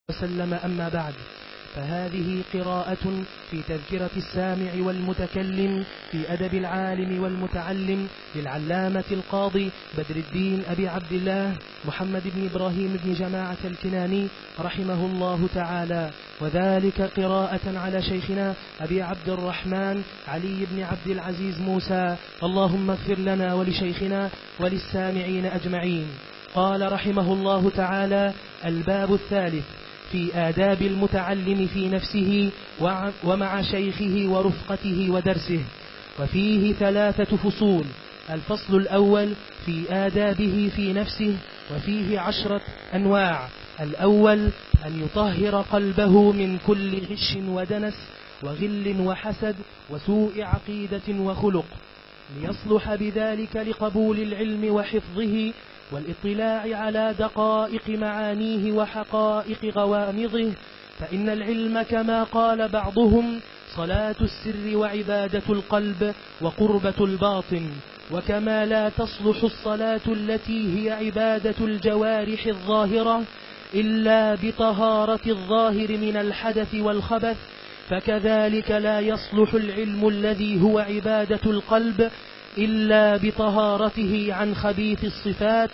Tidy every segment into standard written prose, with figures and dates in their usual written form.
وسلم. أما بعد، فهذه قراءة في تذكرة السامع والمتكلم في أدب العالم والمتعلم للعلامة القاضي بدر الدين أبي عبد الله محمد بن إبراهيم بن جماعة الكناني رحمه الله تعالى، وذلك قراءة على شيخنا أبي عبد الرحمن علي بن عبد العزيز موسى، اللهم اغفر لنا ولشيخنا وللسامعين أجمعين. قال رحمه الله تعالى: الباب الثالث في آداب المتعلم في نفسه ومع شيخه ورفقته ودرسه، وفيه 3 فصول. الفصل الأول في آدابه في نفسه، وفيه 10 أنواع. الأول أن يطهر قلبه من كل غش ودنس وغل وحسد وسوء عقيدة وخلق، ليصلح بذلك لقبول العلم وحفظه والاطلاع على دقائق معانيه وحقائق غوامضه، فإن العلم كما قال بعضهم صلاة السر وعبادة القلب وقربة الباطن، وكما لا تصلح الصلاة التي هي عبادة الجوارح الظاهرة إلا بطهارة الظاهر من الحدث والخبث، فكذلك لا يصلح العلم الذي هو عبادة القلب إلا بطهارته عن خبيث الصفات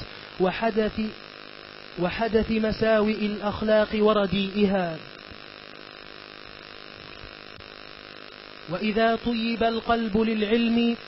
وحدث مساوئ الأخلاق ورديئها. وإذا طيب القلب للعلم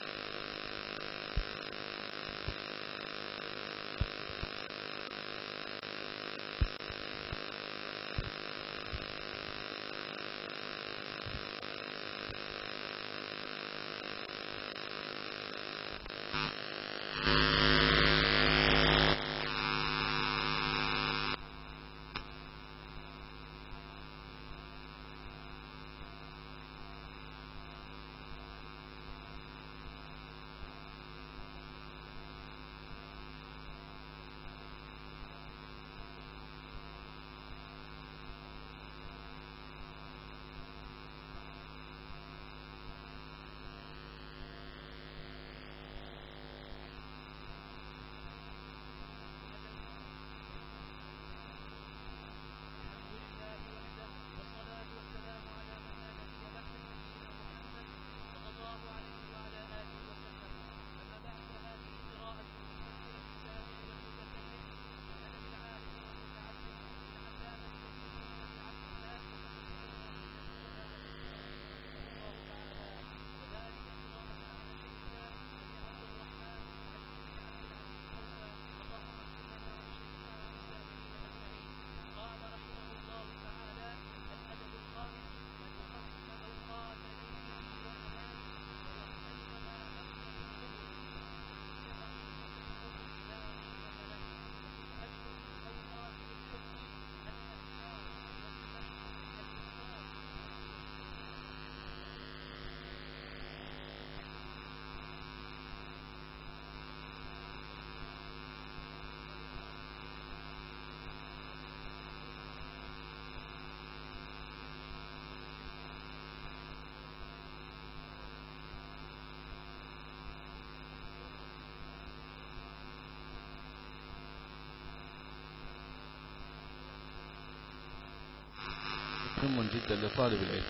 مهم جدا لطالب العلم.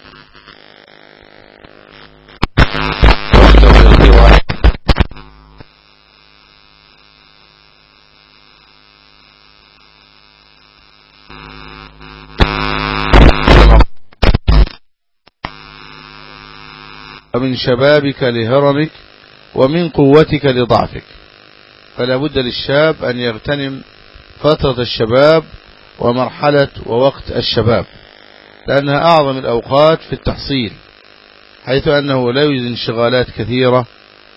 ومن شبابك لهرمك ومن قوتك لضعفك، فلا بد للشاب أن يغتنم فترة الشباب ومرحلة ووقت الشباب، لأنها أعظم الأوقات في التحصيل، حيث أنه لا يوجد انشغالات كثيرة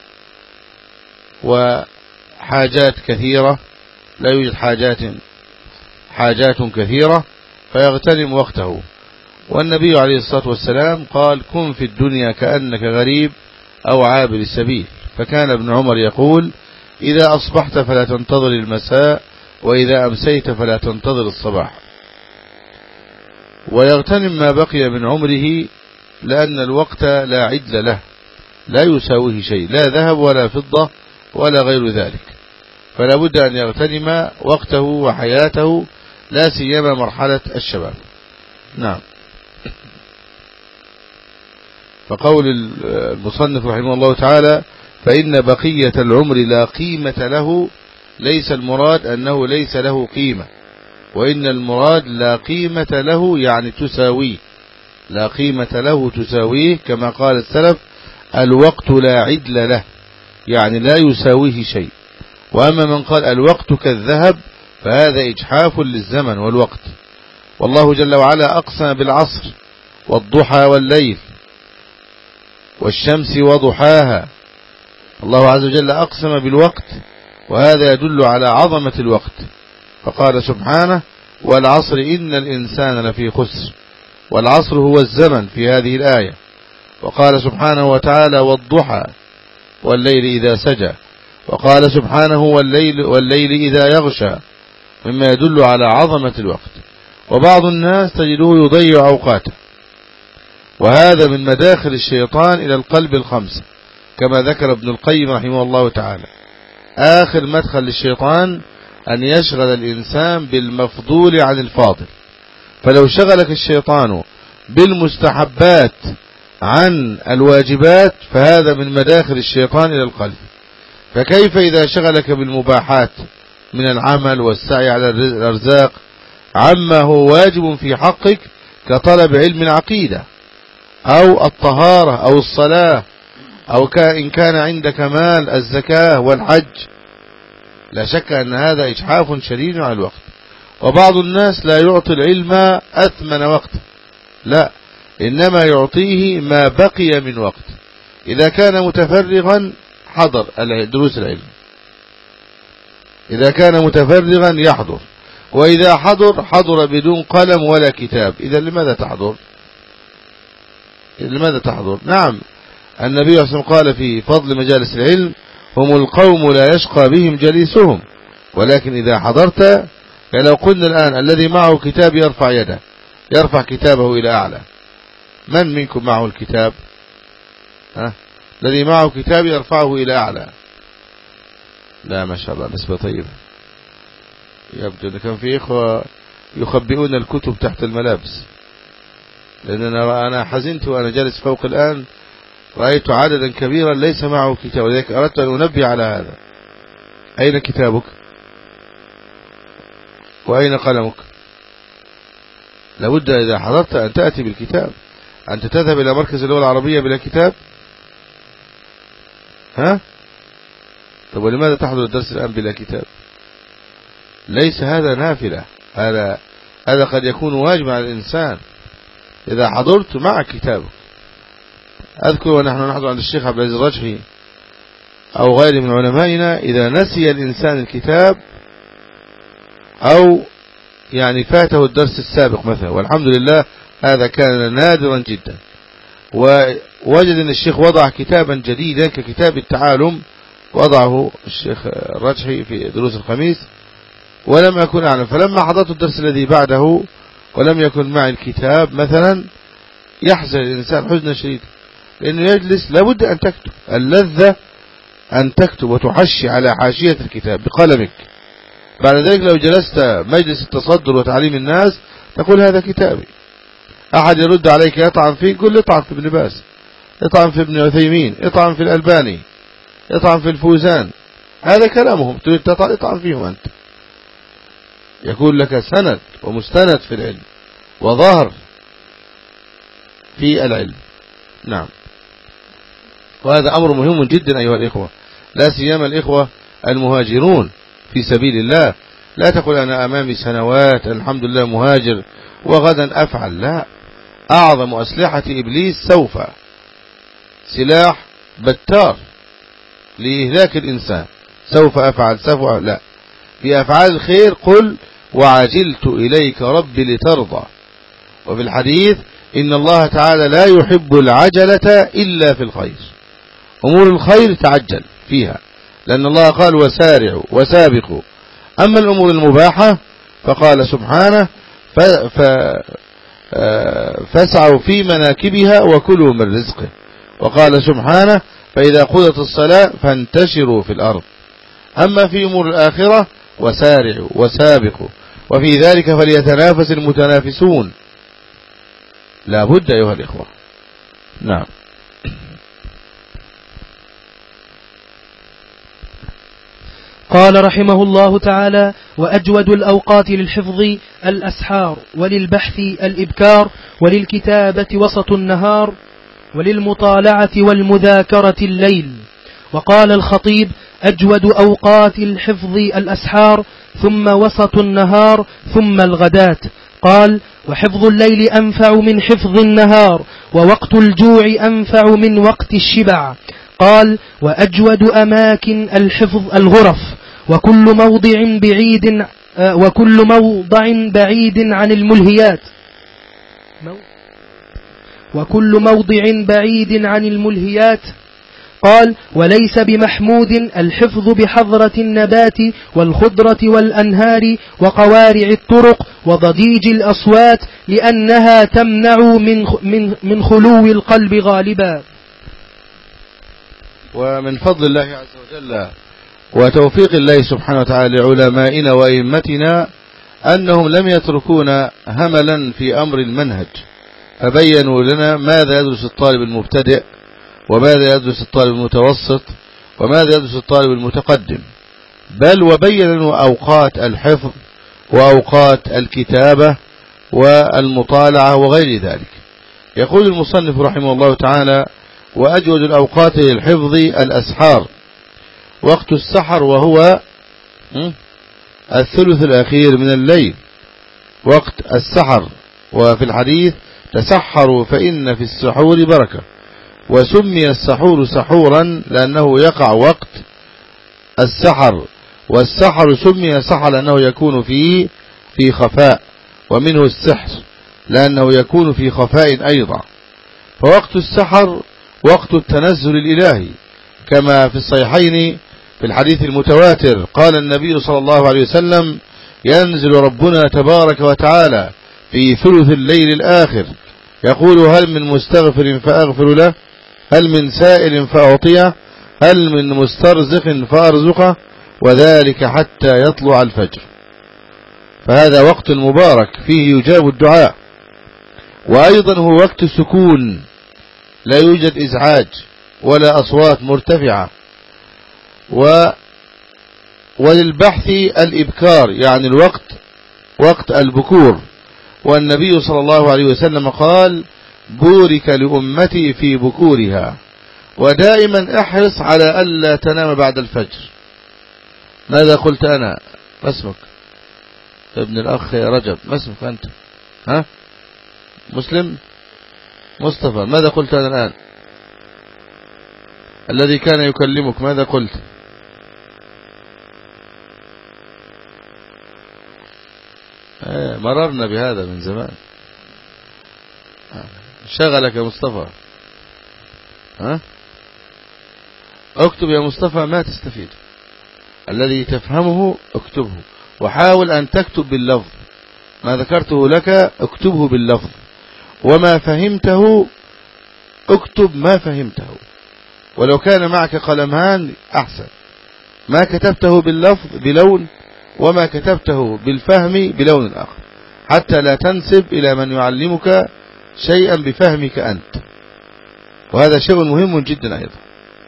وحاجات كثيرة، لا يوجد حاجات كثيرة، فيغتنم وقته. والنبي عليه الصلاة والسلام قال: كن في الدنيا كأنك غريب أو عابر السبيل. فكان ابن عمر يقول: إذا أصبحت فلا تنتظر المساء، وإذا أمسيت فلا تنتظر الصباح. ويغتنم ما بقي من عمره، لأن الوقت لا عدل له، لا يساويه شيء، لا ذهب ولا فضة ولا غير ذلك، فلا بد أن يغتنم وقته وحياته لا سيما مرحلة الشباب. نعم. فقول المصنف رحمه الله تعالى: فإن بقية العمر لا قيمة له، ليس المراد أنه ليس له قيمة، وإن المراد لا قيمة له يعني تساويه، لا قيمة له تساويه، كما قال السلف: الوقت لا عدل له، يعني لا يساويه شيء. وأما من قال الوقت كالذهب فهذا إجحاف للزمن والوقت. والله جل وعلا أقسم بالعصر والضحى والليل والشمس وضحاها. الله عز وجل أقسم بالوقت، وهذا يدل على عظمة الوقت، فقال سبحانه: والعصر إن الإنسان لفي خسر. والعصر هو الزمن في هذه الآية. وقال سبحانه وتعالى: والضحى والليل إذا سجى. وقال سبحانه: والليل إذا يغشى، مما يدل على عظمة الوقت. وبعض الناس تجده يضيع أوقاته، وهذا من مداخل الشيطان إلى القلب الخمسة، كما ذكر ابن القيم رحمه الله تعالى. آخر مدخل للشيطان أن يشغل الإنسان بالمفضول عن الفاضل. فلو شغلك الشيطان بالمستحبات عن الواجبات فهذا من مداخل الشيطان إلى القلب. فكيف إذا شغلك بالمباحات من العمل والسعي على الأرزاق عما هو واجب في حقك، كطلب علم العقيدة أو الطهارة أو الصلاة، أو إن كان عندك مال الزكاة والحج، لا شك أن هذا إجحاف شديد على الوقت. وبعض الناس لا يعطي العلم أثمن وقته، لا، إنما يعطيه ما بقي من وقت. إذا كان متفرغا حضر دروس العلم، إذا كان متفرغا يحضر، وإذا حضر بدون قلم ولا كتاب. إذا لماذا تحضر؟ نعم، النبي صلى الله عليه وسلم قال في فضل مجالس العلم: هم القوم لا يشقى بهم جليسهم. ولكن إذا حضرت، لو قلنا الآن الذي معه كتاب يرفع يده، يرفع كتابه إلى أعلى. من منكم معه الكتاب؟ الذي معه كتاب يرفعه إلى أعلى. لا، ما شاء الله، نسبة طيبة. يبدو أن كان في إخوة يخبئون الكتب تحت الملابس، لأن أنا حزنت وأنا جالس فوق الآن، رأيت عددا كبيرا ليس معه كتاب، ولذلك أردت أن أنبه على هذا. أين كتابك؟ وأين قلمك؟ لابد إذا حضرت أن تأتي بالكتاب. أنت تذهب إلى مركز اللغة العربية بلا كتاب؟ طب ولماذا تحضر الدرس الآن بلا كتاب؟ ليس هذا نافلة، هذا قد يكون واجب على الإنسان. إذا حضرت مع كتابك. أذكر ونحن نحضر عند الشيخ عبد العزيز الرجحي أو غيره من علمائنا، إذا نسي الإنسان الكتاب أو يعني فاته الدرس السابق مثلا، والحمد لله هذا كان نادرا جدا، ووجد أن الشيخ وضع كتابا جديدا ككتاب التعالم، وضعه الشيخ الرجحي في دروس الخميس، ولم أكن أعلم. فلما حضرت الدرس الذي بعده ولم يكن معي الكتاب مثلا، يحزن الإنسان حزنا شديدا، لأنه يجلس لابد أن تكتب. اللذة أن تكتب وتحشي على حاشية الكتاب بقلمك. بعد ذلك لو جلست مجلس التصدر وتعليم الناس تقول: هذا كتابي. أحد يرد عليك يطعن فيك، قل: اطعن في ابن باز، اطعن في ابن عثيمين، اطعن في الألباني، اطعن في الفوزان. هذا كلامهم، تريد تطعن، اطعن فيهم أنت. يكون لك سند ومستند في العلم وظهر في العلم. نعم، وهذا أمر مهم جدا أيها الإخوة، لا سيما الإخوة المهاجرون في سبيل الله. لا تقول: أنا أمامي سنوات الحمد لله مهاجر وغدا أفعل. لا، أعظم أسلحة إبليس سوف، سلاح بتار لإهلاك الإنسان. سوف أفعل، لا، في أفعال الخير قل: وعجلت إليك ربي لترضى. وفي الحديث: إن الله تعالى لا يحب العجلة إلا في الخير. أمور الخير تعجل فيها، لأن الله قال: وسارعوا وسابقوا. أما الأمور المباحة فقال سبحانه: فاسعوا في مناكبها وكلوا من رزقه. وقال سبحانه: فإذا قضت الصلاة فانتشروا في الأرض. أما في أمور الآخرة: وسارعوا وسابقوا. وفي ذلك فليتنافس المتنافسون. لا بد أيها الإخوة. نعم. قال رحمه الله تعالى: وأجود الأوقات للحفظ الأسحار، وللبحث الإبكار، وللكتابة وسط النهار، وللمطالعة والمذاكرة الليل. وقال الخطيب: أجود أوقات الحفظ الأسحار، ثم وسط النهار، ثم الغداة. قال: وحفظ الليل أنفع من حفظ النهار، ووقت الجوع أنفع من وقت الشبع. قال: وأجود أماكن الحفظ الغرف، وكل موضع بعيد عن الملهيات، وكل موضع بعيد عن الملهيات. قال: وليس بمحمود الحفظ بحضرة النبات والخضرة والأنهار وقوارع الطرق وضجيج الأصوات، لأنها تمنع من خلو القلب غالبا. ومن فضل الله عز وجل وتوفيق الله سبحانه وتعالى لعلمائنا وأئمتنا أنهم لم يتركونا هملا في أمر المنهج، فبينوا لنا ماذا يدرس الطالب المبتدئ، وماذا يدرس الطالب المتوسط، وماذا يدرس الطالب المتقدم، بل وبينوا أوقات الحفظ وأوقات الكتابة والمطالعة وغير ذلك. يقول المصنف رحمه الله تعالى: وأجود الأوقات للحفظ الأسحار، وقت السحر وهو الثلث الأخير من الليل، وقت السحر. وفي الحديث: تسحروا فإن في السحور بركة. وسمي السحور سحورا لأنه يقع وقت السحر، والسحر سمي سحر لأنه يكون في خفاء، ومنه السحر لأنه يكون في خفاء أيضا. فوقت السحر وقت التنزل الإلهي، كما في الصحيحين في الحديث المتواتر قال النبي صلى الله عليه وسلم: ينزل ربنا تبارك وتعالى في ثلث الليل الآخر يقول: هل من مستغفر فأغفر له، هل من سائل فأعطيه، هل من مسترزق فأرزقه، وذلك حتى يطلع الفجر. فهذا وقت مبارك فيه يجاب الدعاء، وأيضا هو وقت سكون، لا يوجد إزعاج ولا أصوات مرتفعة. وللبحث الإبكار، يعني الوقت وقت البكور. والنبي صلى الله عليه وسلم قال: بورك لأمتي في بكورها. ودائما احرص على ألا تنام بعد الفجر. ماذا قلت أنا؟ ما اسمك؟ ابن الأخ رجب. ما اسمك أنت؟ ها؟ مسلم؟ مصطفى. ماذا قلت أنا الآن؟ الذي كان يكلمك ماذا قلت؟ مررنا بهذا من زمان. شغلك يا مصطفى. ها؟ اكتب يا مصطفى ما تستفيد. الذي تفهمه اكتبه، وحاول أن تكتب باللفظ. ما ذكرته لك اكتبه باللفظ، وما فهمته اكتب ما فهمته، ولو كان معك قلمان أحسن. ما كتبته باللفظ بلون، وما كتبته بالفهم بلون آخر، حتى لا تنسب إلى من يعلمك شيئا بفهمك أنت، وهذا شيء مهم جدا أيضا.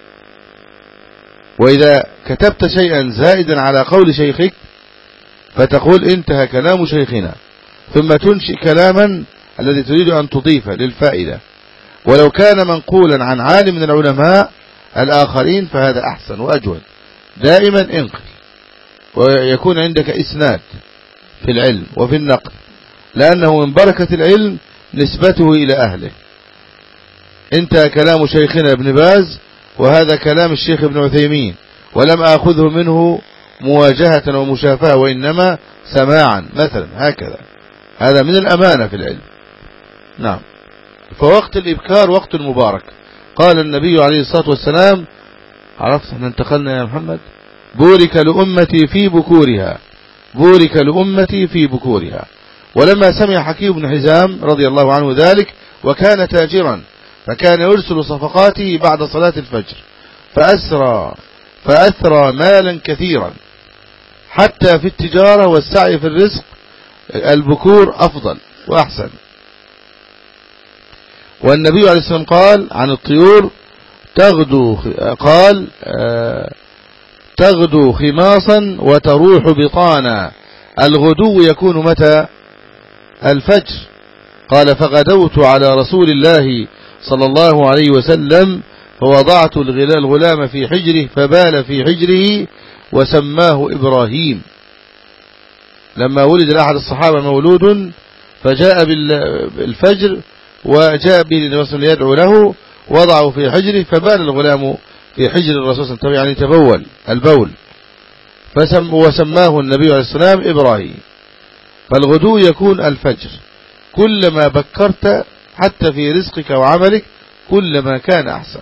وإذا كتبت شيئا زائدا على قول شيخك فتقول: انتهى كلام شيخنا، ثم تنشئ كلاما الذي تريد أن تضيفه للفائدة، ولو كان منقولا عن عالم من العلماء الآخرين فهذا أحسن وأجود. دائما انقل، ويكون عندك إسناد في العلم وفي النقل، لأنه من بركة العلم نسبته إلى أهله. انتهى كلام شيخنا ابن باز، وهذا كلام الشيخ ابن عثيمين، ولم أخذه منه مواجهة ومشافهة، وإنما سماعا مثلا، هكذا. هذا من الأمانة في العلم. نعم. فوقت الإبكار وقت مبارك. قال النبي عليه الصلاة والسلام: عرفت احنا انتقلنا يا محمد؟ بورك لأمتي في بكورها، بورك لأمتي في بكورها. ولما سمع حكيم بن حزام رضي الله عنه ذلك، وكان تاجرا، فكان يرسل صفقاته بعد صلاة الفجر، فأثرى مالا كثيرا، حتى في التجارة والسعي في الرزق البكور أفضل وأحسن. والنبي عليه السلام قال عن الطيور تغدو، قال تغدو خماصا وتروح بطانا. الغدو يكون متى؟ الفجر. قال فغدوت على رسول الله صلى الله عليه وسلم فوضعت الغلام في حجره فبال في حجره وسماه إبراهيم. لما ولد لأحد الصحابة مولود فجاء بالفجر وجاء به النبي صلى الله عليه وسلم يدعو له، وضعه في حجره فبال الغلام في حجر الرسول صلى الله عليه وسلم، يعني تبول البول، وسماه النبي عليه السلام إبراهيم. فالغدو يكون الفجر، كلما بكرت حتى في رزقك وعملك كلما كان أحسن.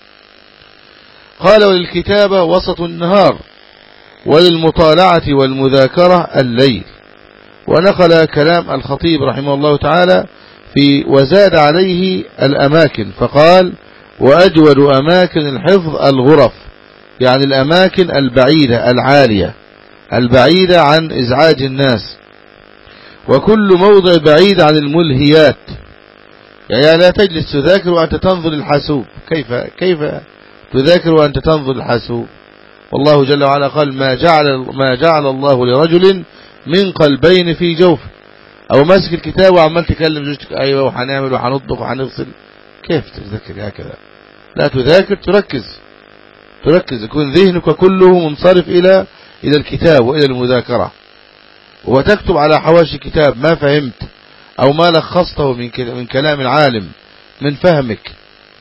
قال وللكتابة وسط النهار، وللمطالعة والمذاكرة الليل. ونقل كلام الخطيب رحمه الله تعالى وزاد عليه الأماكن، فقال وأجود أماكن الحفظ الغرف، يعني الأماكن البعيدة العالية البعيدة عن إزعاج الناس، وكل موضع بعيد عن الملهيات. يعني لا تجلس تذاكر وأنت تنظر الحاسوب، كيف تذاكر وأنت تنظر الحاسوب؟ والله جل وعلا قال ما جعل الله لرجل من قلبين في جوفه. أو ماسك الكتاب وعمال تكلم زوجتك أيوة وحنعمل وحنطبخ وحنغسل، كيف تذاكر هكذا؟ لا تذاكر، تركز، يكون ذهنك كله منصرف إلى الكتاب وإلى المذاكرة، وتكتب على حواشي كتاب ما فهمت أو ما لخصته من كلام العالم من فهمك.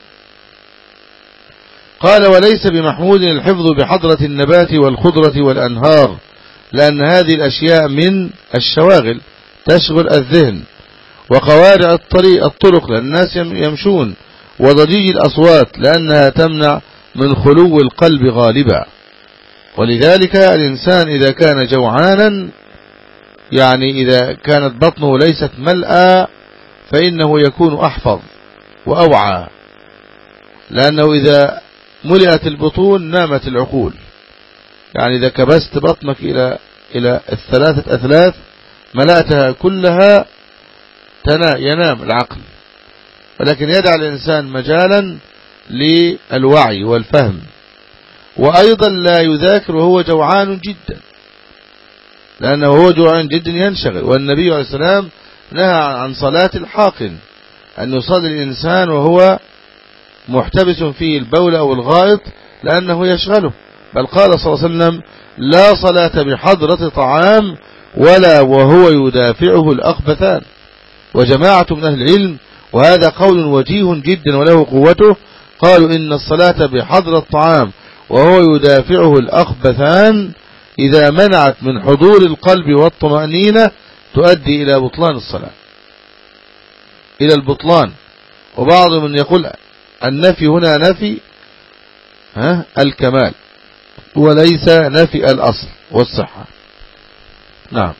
قال وليس بمحمود الحفظ بحضرة النبات والخضرة والأنهار، لأن هذه الأشياء من الشواغل تشغل الذهن، وقوارع الطرق لأن الناس يمشون، وضجيج الأصوات لأنها تمنع من خلو القلب غالبا. ولذلك الإنسان إذا كان جوعانا، يعني إذا كانت بطنه ليست ملأى، فإنه يكون أحفظ وأوعى، لأنه إذا ملئت البطون نامت العقول. يعني إذا كبست بطنك إلى 3 أثلاث ملأتها كلها ينام العقل، ولكن يدع الإنسان مجالا للوعي والفهم. وأيضا لا يذاكر وهو جوعان جدا، لأنه هو جوعان جدا ينشغل. والنبي عليه السلام نهى عن صلاة الحاقن، أن يصلي الإنسان وهو محتبس فيه البول أو الغائط لأنه يشغله، بل قال صلى الله عليه وسلم لا صلاة بحضرة طعام ولا وهو يدافعه الأخبثان. وجماعة من أهل العلم، وهذا قول وجيه جدا وله قوته، قالوا إن الصلاة بحضرة الطعام وهو يدافعه الأخبثان إذا منعت من حضور القلب والطمأنينة تؤدي إلى بطلان الصلاة، إلى البطلان. وبعض من يقول النفي هنا نفي الكمال وليس نفي الأصل والصحة. نعم.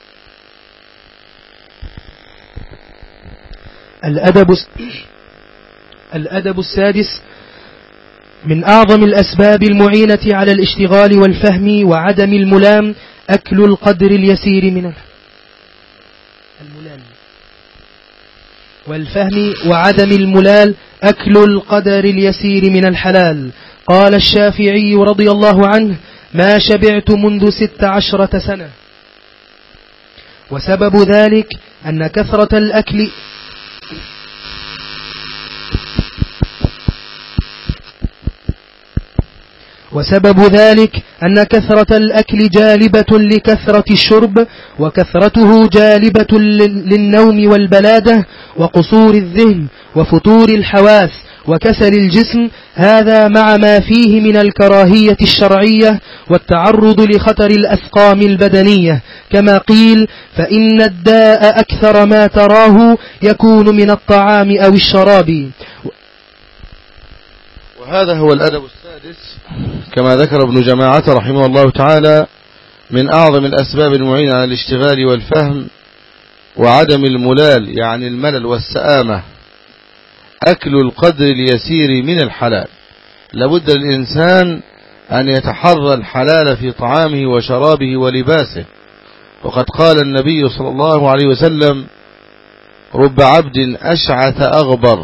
الأدب السادس: من أعظم الأسباب المعينة على الاشتغال والفهم وعدم الملام أكل القدر اليسير من الملام والفهم وعدم الملال أكل القدر اليسير من الحلال. قال الشافعي رضي الله عنه: ما شبعت منذ 16 سنة. وسبب ذلك أن كثرة الأكل جالبة لكثرة الشرب، وكثرته جالبة للنوم والبلادة وقصور الذهن وفتور الحواس وكسل الجسم، هذا مع ما فيه من الكراهية الشرعية والتعرض لخطر الأسقام البدنية، كما قيل: فإن الداء أكثر ما تراه يكون من الطعام أو الشراب. وهذا هو الأدب السادس كما ذكر ابن جماعة رحمه الله تعالى من أعظم الأسباب المعينة على الاشتغال والفهم وعدم الملال، يعني الملل والسآمة، أكل القدر اليسير من الحلال. لابد الإنسان أن يتحرى الحلال في طعامه وشرابه ولباسه، وقد قال النبي صلى الله عليه وسلم: رب عبد أشعث أغبر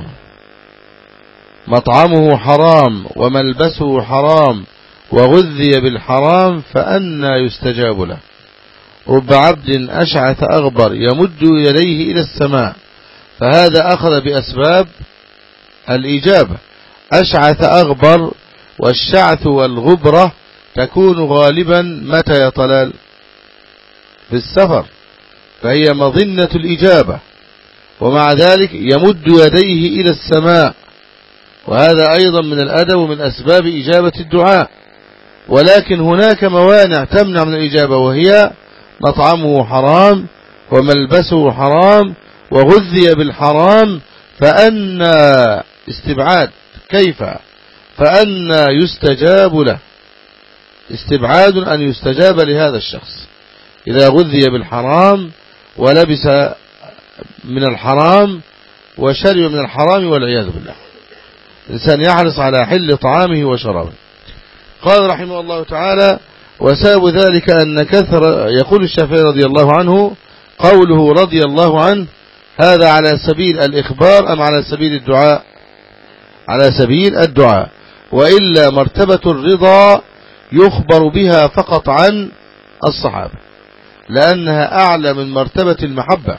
مطعمه حرام وملبسه حرام وغذي بالحرام فأنى يستجاب له. رب عبد أشعث أغبر يمد يديه إلى السماء، فهذا أخذ بأسباب الإجابة. أشعث أغبر، والشعث والغبرة تكون غالبا متى يا طلال؟ في السفر، فهي مظنة الإجابة، ومع ذلك يمد يديه إلى السماء، وهذا أيضا من الأدب ومن أسباب إجابة الدعاء. ولكن هناك موانع تمنع من الإجابة، وهي مطعمه حرام وملبسه حرام وغذي بالحرام، فأنى استبعاد، كيف؟ فأنى يستجاب له، استبعاد أن يستجاب لهذا الشخص إذا غذي بالحرام ولبس من الحرام وشرب من الحرام والعياذ بالله. الإنسان يحرص على حل طعامه وشرابه. قال رحمه الله تعالى: وسبب ذلك أن كثر، يقول الشافعي رضي الله عنه: قوله رضي الله عنه هذا على سبيل الإخبار أم على سبيل الدعاء؟ على سبيل الدعاء، وإلا مرتبة الرضا يخبر بها فقط عن الصحابة، لأنها أعلى من مرتبة المحبة،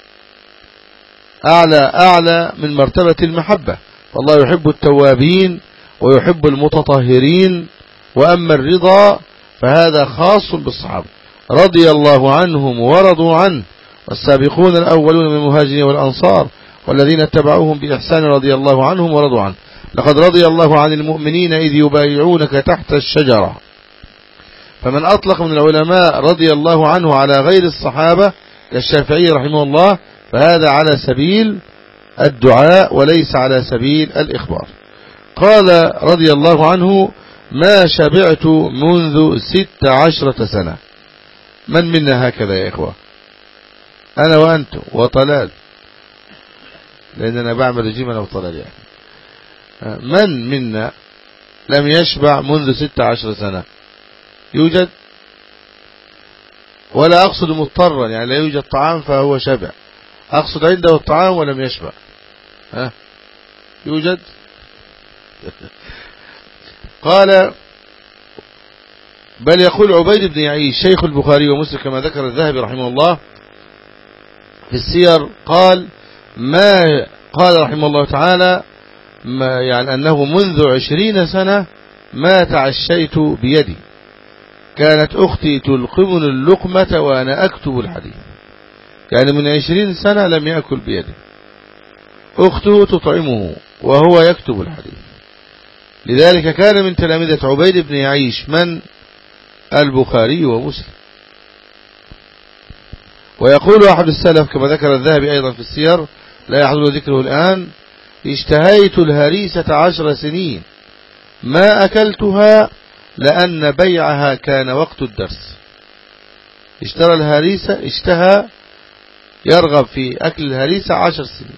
أعلى من مرتبة المحبة. والله يحب التوابين ويحب المتطهرين، وأما الرضا فهذا خاص بالصحابة رضي الله عنهم ورضوا عنه، والسابقون الأولون من المهاجرين والأنصار والذين اتبعوهم بإحسان رضي الله عنهم ورضوا عنه. لقد رضي الله عن المؤمنين إذ يبايعونك تحت الشجرة. فمن أطلق من العلماء رضي الله عنه على غير الصحابة كالشافعي رحمه الله، فهذا على سبيل الدعاء وليس على سبيل الإخبار. قال رضي الله عنه: ما شبعت منذ 16 سنة. من منا هكذا يا إخوة؟ أنا وأنتم وطلال، لأننا بعمل رجيم أنا وطلال يعني. من منا لم يشبع منذ 16 سنة؟ يوجد؟ ولا أقصد مضطرا، يعني لا يوجد طعام فهو شبع، أقصد عنده الطعام ولم يشبع. يوجد؟ قال: بل يقول عبيد بن يعيش شيخ البخاري ومسلم كما ذكر الذهبي رحمه الله في السير، قال رحمه الله تعالى يعني أنه منذ 20 سنة ما تعشيت بيدي، كانت أختي تلقمني اللقمة وأنا أكتب الحديث. يعني من 20 سنة لم يأكل بيده، أخته تطعمه وهو يكتب الحديث. لذلك كان من تلامذة عبيد بن يعيش من؟ البخاري ومسلم. ويقول أحد السلف كما ذكر الذهبي أيضا في السير، لا يحضر ذكره الآن: اشتهيت الهريسة 10 سنين ما أكلتها لأن بيعها كان وقت الدرس. اشترى الهريسة، اشتهى يرغب في أكل الهريسة 10 سنين،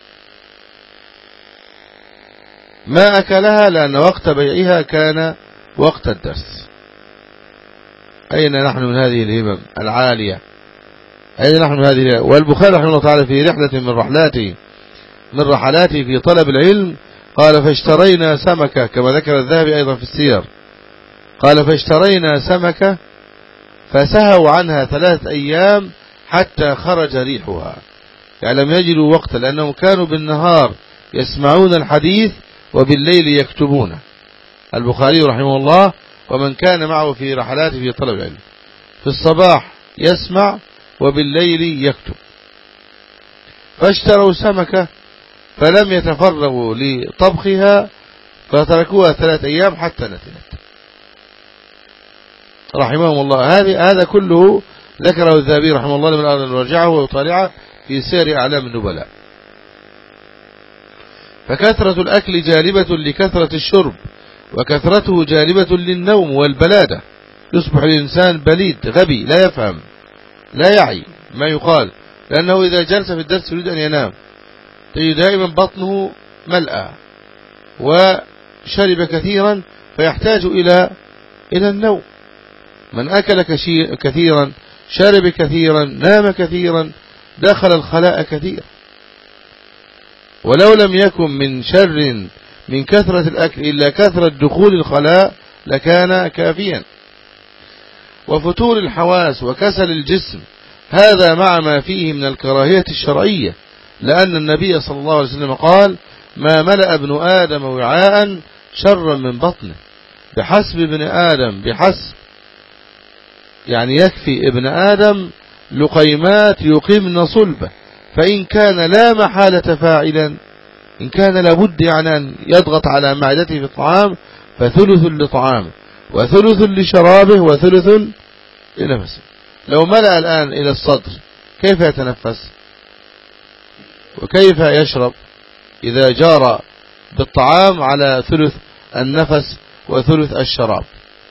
ما أكلها لأن وقت بيعها كان وقت الدرس. أين نحن من هذه الهمم العالية؟ أين نحن من هذه الهمم؟ والبخاري رحمه الله تعالى في رحلة من رحلاته في طلب العلم قال: فاشترينا سمكة، كما ذكر الذهبي أيضا في السير، قال: فاشترينا سمكة فسهوا عنها 3 أيام حتى خرج ريحها، يعني لم يجدوا وقتا، لأنهم كانوا بالنهار يسمعون الحديث وبالليل يكتبونه. البخاري رحمه الله ومن كان معه في رحلاته في طلب العلم، في الصباح يسمع وبالليل يكتب. فاشتروا سمكة فلم يتفرغوا لطبخها فتركوها 3 أيام حتى نتنت رحمهم الله. هذا كله ذكره الذهبي رحمه الله لمن أراد أن يرجعه ويطالعه في سير أعلام النبلاء. فكثرة الأكل جالبة لكثرة الشرب، وكثرته جالبة للنوم والبلادة. يصبح الإنسان بليد غبي لا يفهم لا يعي ما يقال، لأنه إذا جلس في الدرس يريد أن ينام، تجد دائما بطنه ملأى وشرب كثيرا فيحتاج إلى النوم. من أكل كثيرا شرب كثيرا، نام كثيرا، دخل الخلاء كثيرا. ولو لم يكن من شر من كثرة الأكل إلا كثرة دخول الخلاء لكان كافيا. وفتور الحواس وكسل الجسم هذا مع ما فيه من الكراهية الشرعية، لأن النبي صلى الله عليه وسلم قال: ما ملأ ابن آدم وعاء شرا من بطنه. بحسب ابن آدم، بحسب يعني يكفي ابن آدم لقيمات يقمن صلبه، فإن كان لا محالة فاعلا، إن كان لابد يعني أن يضغط على معدته في الطعام فثلث لطعامه وثلث لشرابه وثلث لنفسه. لو ملأ الآن إلى الصدر كيف يتنفس وكيف يشرب إذا جار بالطعام على ثلث النفس وثلث الشراب؟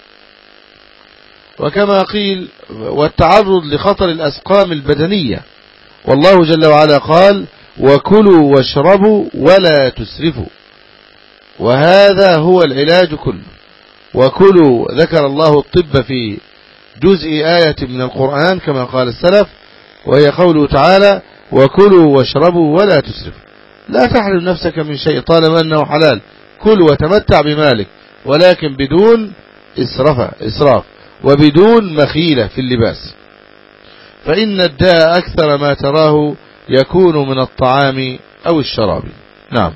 وكما قيل: والتعرض لخطر الأسقام البدنية، والله جل وعلا قال: وكلوا واشربوا ولا تسرفوا. وهذا هو العلاج كله. وكلوا، ذكر الله الطب في جزء آية من القرآن كما قال السلف، وهي قوله تعالى: وكلوا واشربوا ولا تسرفوا. لا تحرم نفسك من شيء طالما أنه حلال، كل وتمتع بمالك، ولكن بدون إسراف وبدون مخيلة في اللباس، فإن الداء أكثر ما تراه يكون من الطعام أو الشراب. نعم.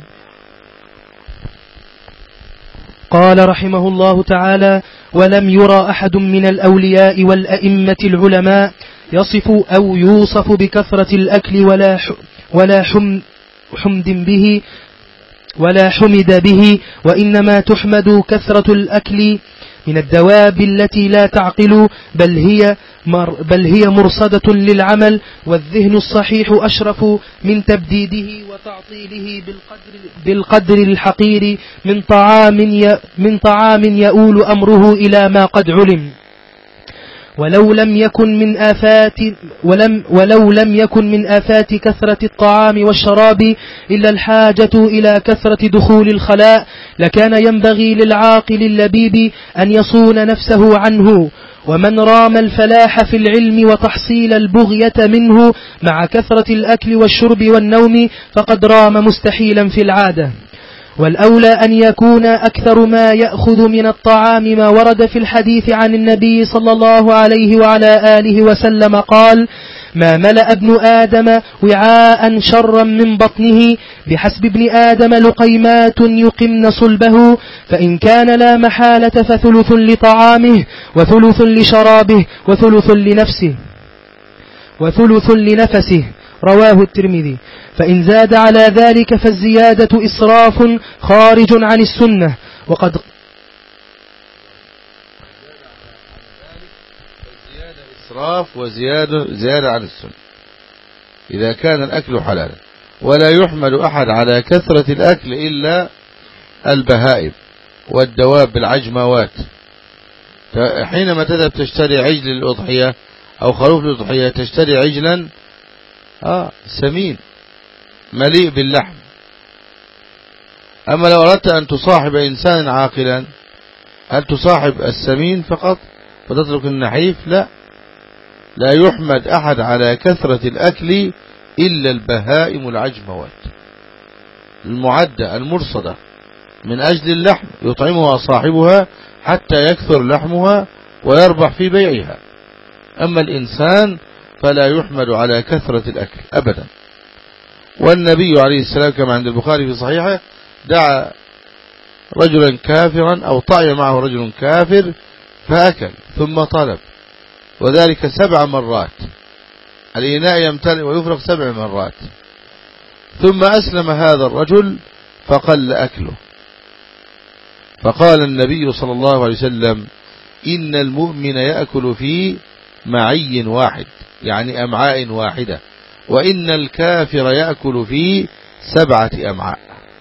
قال رحمه الله تعالى: ولم يرى أحد من الأولياء والأئمة العلماء يصف أو يوصف بكثرة الأكل ولا حمد به، وإنما تحمد كثرة الأكل من الدواب التي لا تعقل، بل هي مرصدة للعمل، والذهن الصحيح أشرف من تبديده وتعطيله بالقدر الحقير من طعام يؤول أمره إلى ما قد علم. ولو لم يكن من آفات كثرة الطعام والشراب إلا الحاجة إلى كثرة دخول الخلاء، لكان ينبغي للعاقل اللبيب أن يصون نفسه عنه. ومن رام الفلاح في العلم وتحصيل البغية منه مع كثرة الأكل والشرب والنوم فقد رام مستحيلا في العادة. والأولى أن يكون أكثر ما يأخذ من الطعام ما ورد في الحديث عن النبي صلى الله عليه وعلى آله وسلم قال: ما ملأ ابن آدم وعاء شرا من بطنه، بحسب ابن آدم لقيمات يقمن صلبه، فإن كان لا محالة فثلث لطعامه وثلث لشرابه وثلث لنفسه. رواه الترمذي. فإن زاد على ذلك فالزيادة إسراف خارج عن السنة. وقد إسراف وزيادة عن السنة إذا كان الأكل حلالا. ولا يحمد أحد على كثرة الأكل إلا البهائم والدواب العجموات. حينما تذهب تشتري عجل للأضحية أو خروف للأضحية تشتري عجلا سمين مليء باللحم. أما لو أردت أن تصاحب إنسان عاقلا هل تصاحب السمين فقط وتترك النحيف؟ لا يحمد أحد على كثرة الأكل إلا البهائم العجموات المعدة المرصدة من أجل اللحم يطعمها صاحبها حتى يكثر لحمها ويربح في بيعها. أما الإنسان فلا يحمد على كثرة الأكل أبدا. والنبي عليه السلام كما عند البخاري في صحيحه دعا رجلا كافرا أو طعم معه رجل كافر فأكل ثم طلب، وذلك 7 مرات، الإناء يمتلئ ويفرغ 7 مرات، ثم أسلم هذا الرجل فقل أكله. فقال النبي صلى الله عليه وسلم: إن المؤمن يأكل في معي واحد، يعني أمعاء واحدة، وإن الكافر يأكل في 7 أمعاء.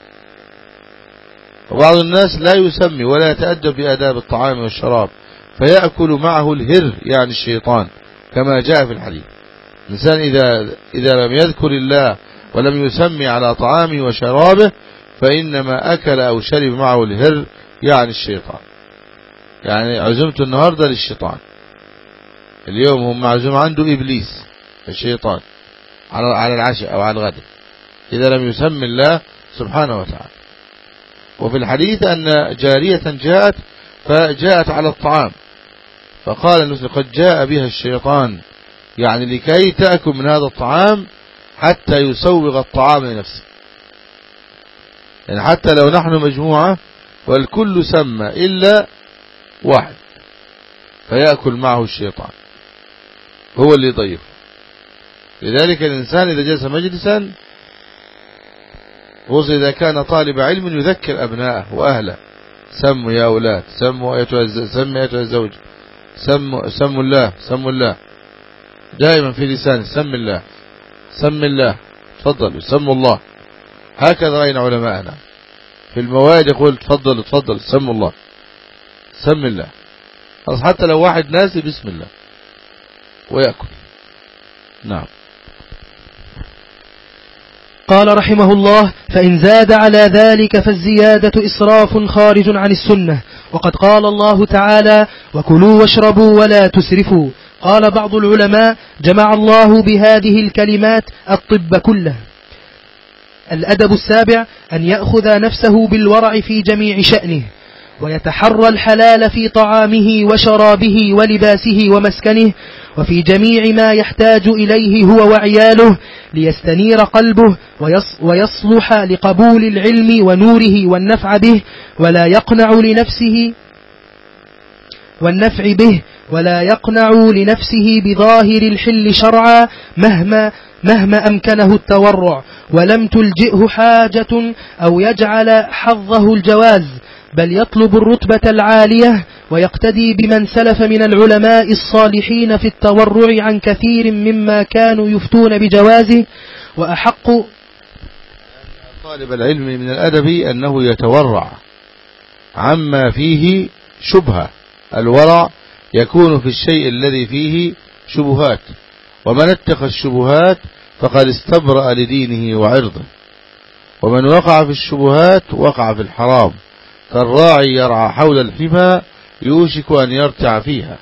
وبعض الناس لا يسمي ولا يتأدب بآداب الطعام والشراب فيأكل معه الهر، يعني الشيطان، كما جاء في الحديث. الإنسان إذا لم يذكر الله ولم يسمي على طعامه وشرابه فإنما أكل أو شرب معه الهر، يعني الشيطان، يعني عزمت النهاردة للشيطان. اليوم هم معزوم عنده إبليس الشيطان على العشاء أو على الغداء إذا لم يسمي الله سبحانه وتعالى. وفي الحديث أن جارية فجاءت على الطعام فقال النبي قد جاء بها الشيطان، يعني لكي تأكل من هذا الطعام حتى يسوغ الطعام لنفسه. يعني حتى لو نحن مجموعة والكل سمى إلا واحد فيأكل معه الشيطان هو اللي يضيف. لذلك الإنسان إذا جلس مجلسا خصوصا إذا كان طالب علم يذكر أبنائه وأهله سموا يا أولاد، سموا أيتها الزوج، سموا الله دائما في لسانه، سم الله سم الله تفضل سموا الله. هكذا رأينا علماءنا في المواد يقول تفضل سموا الله سم الله، حتى لو واحد ناسي بسم الله ويأكل. نعم. قال رحمه الله: فإن زاد على ذلك فالزيادة إسراف خارج عن السنة، وقد قال الله تعالى: وكلوا واشربوا ولا تسرفوا. قال بعض العلماء: جمع الله بهذه الكلمات الطب كله. الأدب السابع أن يأخذ نفسه بالورع في جميع شأنه، ويتحرى الحلال في طعامه وشرابه ولباسه ومسكنه وفي جميع ما يحتاج إليه هو وعياله، ليستنير قلبه ويصلح لقبول العلم ونوره والنفع به، ولا يقنع لنفسه بظاهر الحل شرعا مهما أمكنه التورع، ولم تلجئه حاجة أو يجعل حظه الجواز، بل يطلب الرتبة العالية ويقتدي بمن سلف من العلماء الصالحين في التورع عن كثير مما كانوا يفتون بجوازه. وأحق طالب العلم من الأدب أنه يتورع عما فيه شبهة. الورع يكون في الشيء الذي فيه شبهات، ومن اتقى الشبهات فقد استبرأ لدينه وعرضه، ومن وقع في الشبهات وقع في الحرام، كالراعي يرعى حول الحمى يوشك أن يرتع فيها.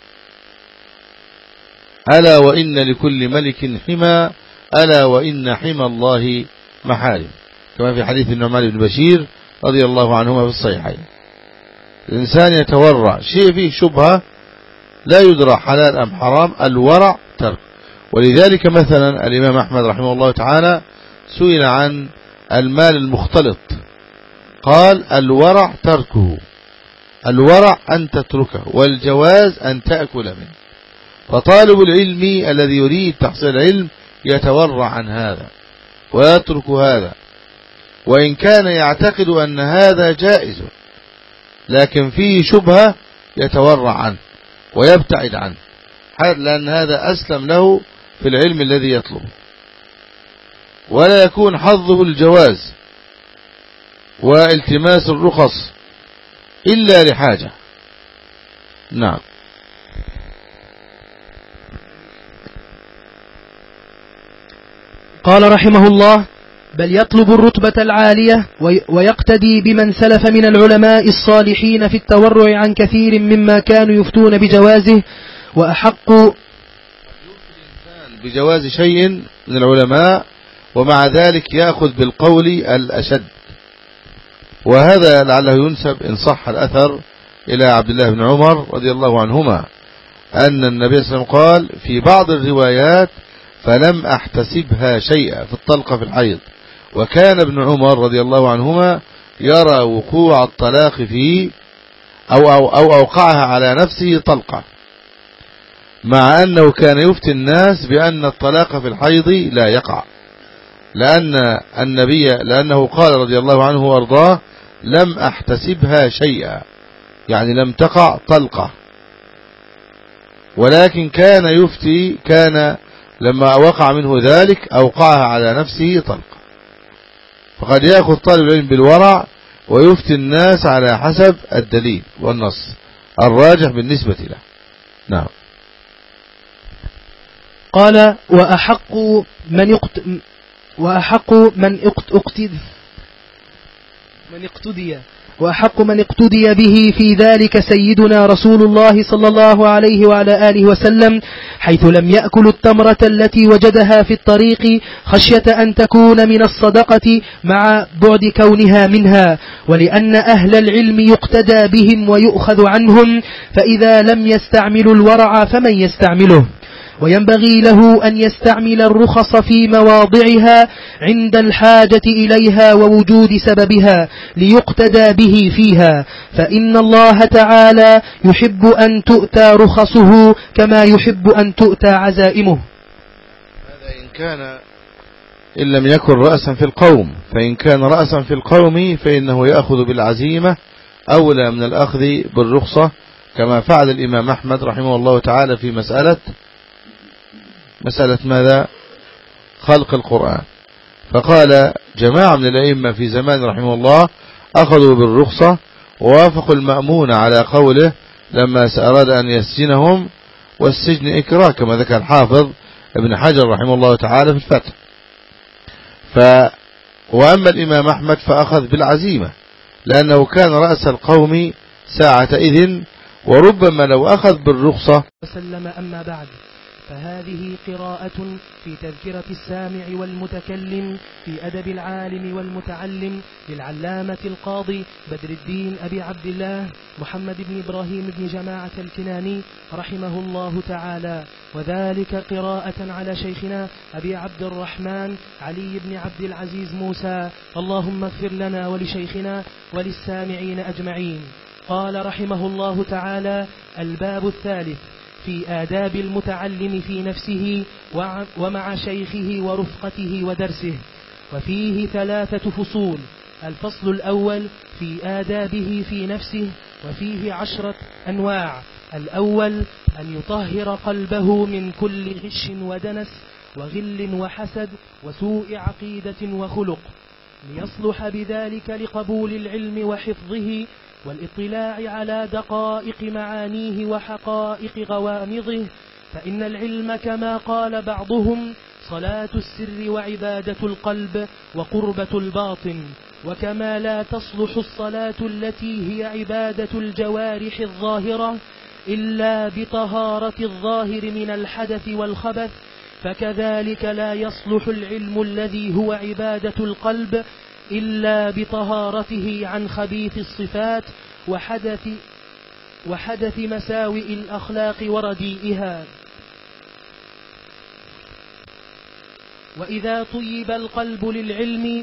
ألا وإن لكل ملك حمى، ألا وإن حمى الله محارم، كما في حديث النعمان بن بشير رضي الله عنهما في الصحيحين. الإنسان يتورع شيء فيه شبهة لا يدرى حلال أم حرام، الورع ترك. ولذلك مثلا الإمام أحمد رحمه الله تعالى سئل عن المال المختلط قال: الورع تركه، الورع أن تتركه، والجواز أن تأكل منه. فطالب العلم الذي يريد تحصيل العلم يتورع عن هذا ويترك هذا، وإن كان يعتقد أن هذا جائز لكن فيه شبهة يتورع عنه ويبتعد عنه، لأن هذا أسلم له في العلم الذي يطلبه، ولا يكون حظه الجواز والتماس الرخص إلا لحاجة. نعم. قال رحمه الله: بل يطلب الرتبة العالية ويقتدي بمن سلف من العلماء الصالحين في التورع عن كثير مما كانوا يفتون بجوازه. وأحق بجواز شيء من العلماء ومع ذلك يأخذ بالقول الأشد، وهذا لعله ينسب إن صح الأثر إلى عبد الله بن عمر رضي الله عنهما أن النبي صلى الله عليه وسلم قال في بعض الروايات: فلم أحتسبها شيئا في الطلقة في الحيض. وكان ابن عمر رضي الله عنهما يرى وقوع الطلاق فيه أو أوقعها على نفسه طلقة، مع أنه كان يفتي الناس بأن الطلاق في الحيض لا يقع، لأنه قال رضي الله عنه وارضاه: لم أحتسبها شيئا، يعني لم تقع طلقة. ولكن كان يفتي، كان لما وقع منه ذلك أوقعها على نفسه طلقة. فقد يأخذ طالب العلم بالورع ويفتي الناس على حسب الدليل والنص الراجح بالنسبة له. نعم. قال: وأحق من اقتدي وأحق من اقتدي به في ذلك سيدنا رسول الله صلى الله عليه وعلى آله وسلم، حيث لم يأكل التمرة التي وجدها في الطريق خشية أن تكون من الصدقة مع بعد كونها منها، ولأن أهل العلم يقتدى بهم ويؤخذ عنهم، فإذا لم يستعملوا الورع فمن يستعمله؟ وينبغي له أن يستعمل الرخص في مواضعها عند الحاجة إليها ووجود سببها ليقتدى به فيها، فإن الله تعالى يحب أن تؤتى رخصه كما يحب أن تؤتى عزائمه. هذا إن لم يكن رأسا في القوم، فإن كان رأسا في القوم فإنه يأخذ بالعزيمة أولى من الأخذ بالرخصة، كما فعل الإمام أحمد رحمه الله تعالى في مسألة ماذا؟ خلق القرآن. فقال جماعة من الأئمة في زمان رحمه الله أخذوا بالرخصة ووافقوا المأمون على قوله لما أراد أن يسجنهم، والسجن إكراه كما ذكر الحافظ ابن حجر رحمه الله تعالى في الفتح. وأما الإمام أحمد فأخذ بالعزيمة لأنه كان رأس القوم ساعة إذن، وربما لو أخذ بالرخصة وسلم. أما بعد، فهذه قراءة في تذكرة السامع والمتكلم في أدب العالم والمتعلم للعلامة القاضي بدر الدين أبي عبد الله محمد بن إبراهيم بن جماعة الكناني رحمه الله تعالى، وذلك قراءة على شيخنا أبي عبد الرحمن علي بن عبد العزيز موسى، اللهم اغفر لنا ولشيخنا وللسامعين أجمعين. قال رحمه الله تعالى: الباب الثالث في آداب المتعلم في نفسه ومع شيخه ورفقته ودرسه، وفيه 3 فصول. الفصل الأول في آدابه في نفسه، وفيه 10 أنواع. الأول أن يطهر قلبه من كل غش ودنس وغل وحسد وسوء عقيدة وخلق، ليصلح بذلك لقبول العلم وحفظه والاطلاع على دقائق معانيه وحقائق غوامضه، فإن العلم كما قال بعضهم صلاة السر وعبادة القلب وقربة الباطن، وكما لا تصلح الصلاة التي هي عبادة الجوارح الظاهرة إلا بطهارة الظاهر من الحدث والخبث، فكذلك لا يصلح العلم الذي هو عبادة القلب إلا بطهارته عن خبيث الصفات وحدث مساوئ الأخلاق ورديئها. وإذا طيب القلب للعلم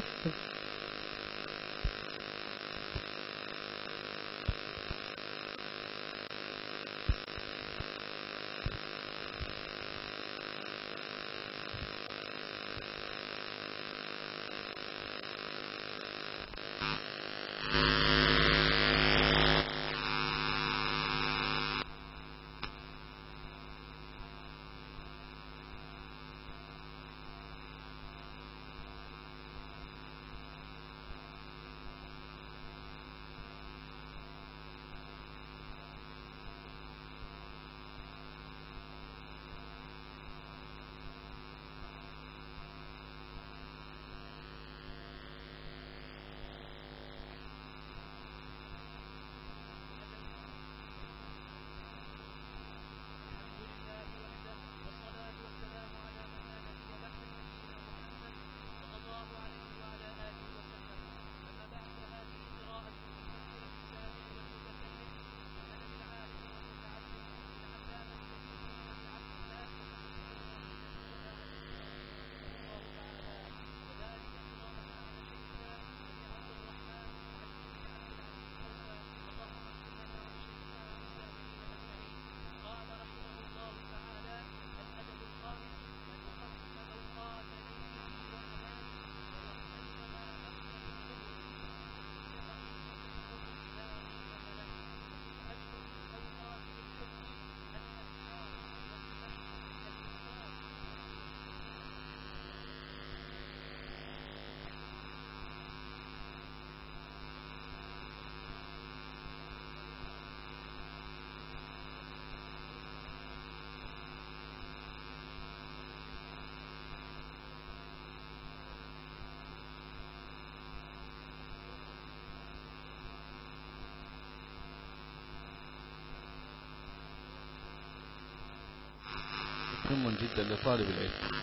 مهم جدا لطالب العلم.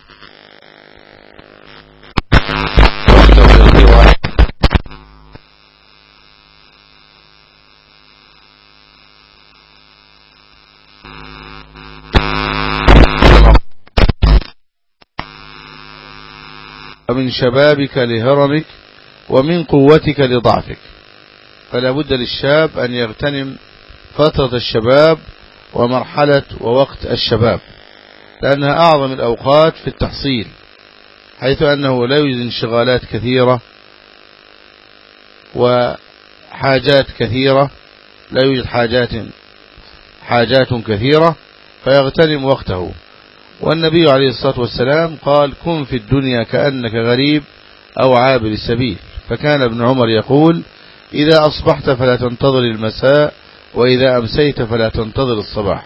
ومن شبابك لهرمك ومن قوتك لضعفك، فلا بد للشاب أن يغتنم فترة الشباب ومرحلة ووقت الشباب، لأنها أعظم الأوقات في التحصيل، حيث أنه لا يوجد انشغالات كثيرة وحاجات كثيرة، لا يوجد حاجات كثيرة، فيغتنم وقته. والنبي عليه الصلاة والسلام قال: كن في الدنيا كأنك غريب أو عابر السبيل. فكان ابن عمر يقول: إذا أصبحت فلا تنتظر المساء، وإذا أمسيت فلا تنتظر الصباح.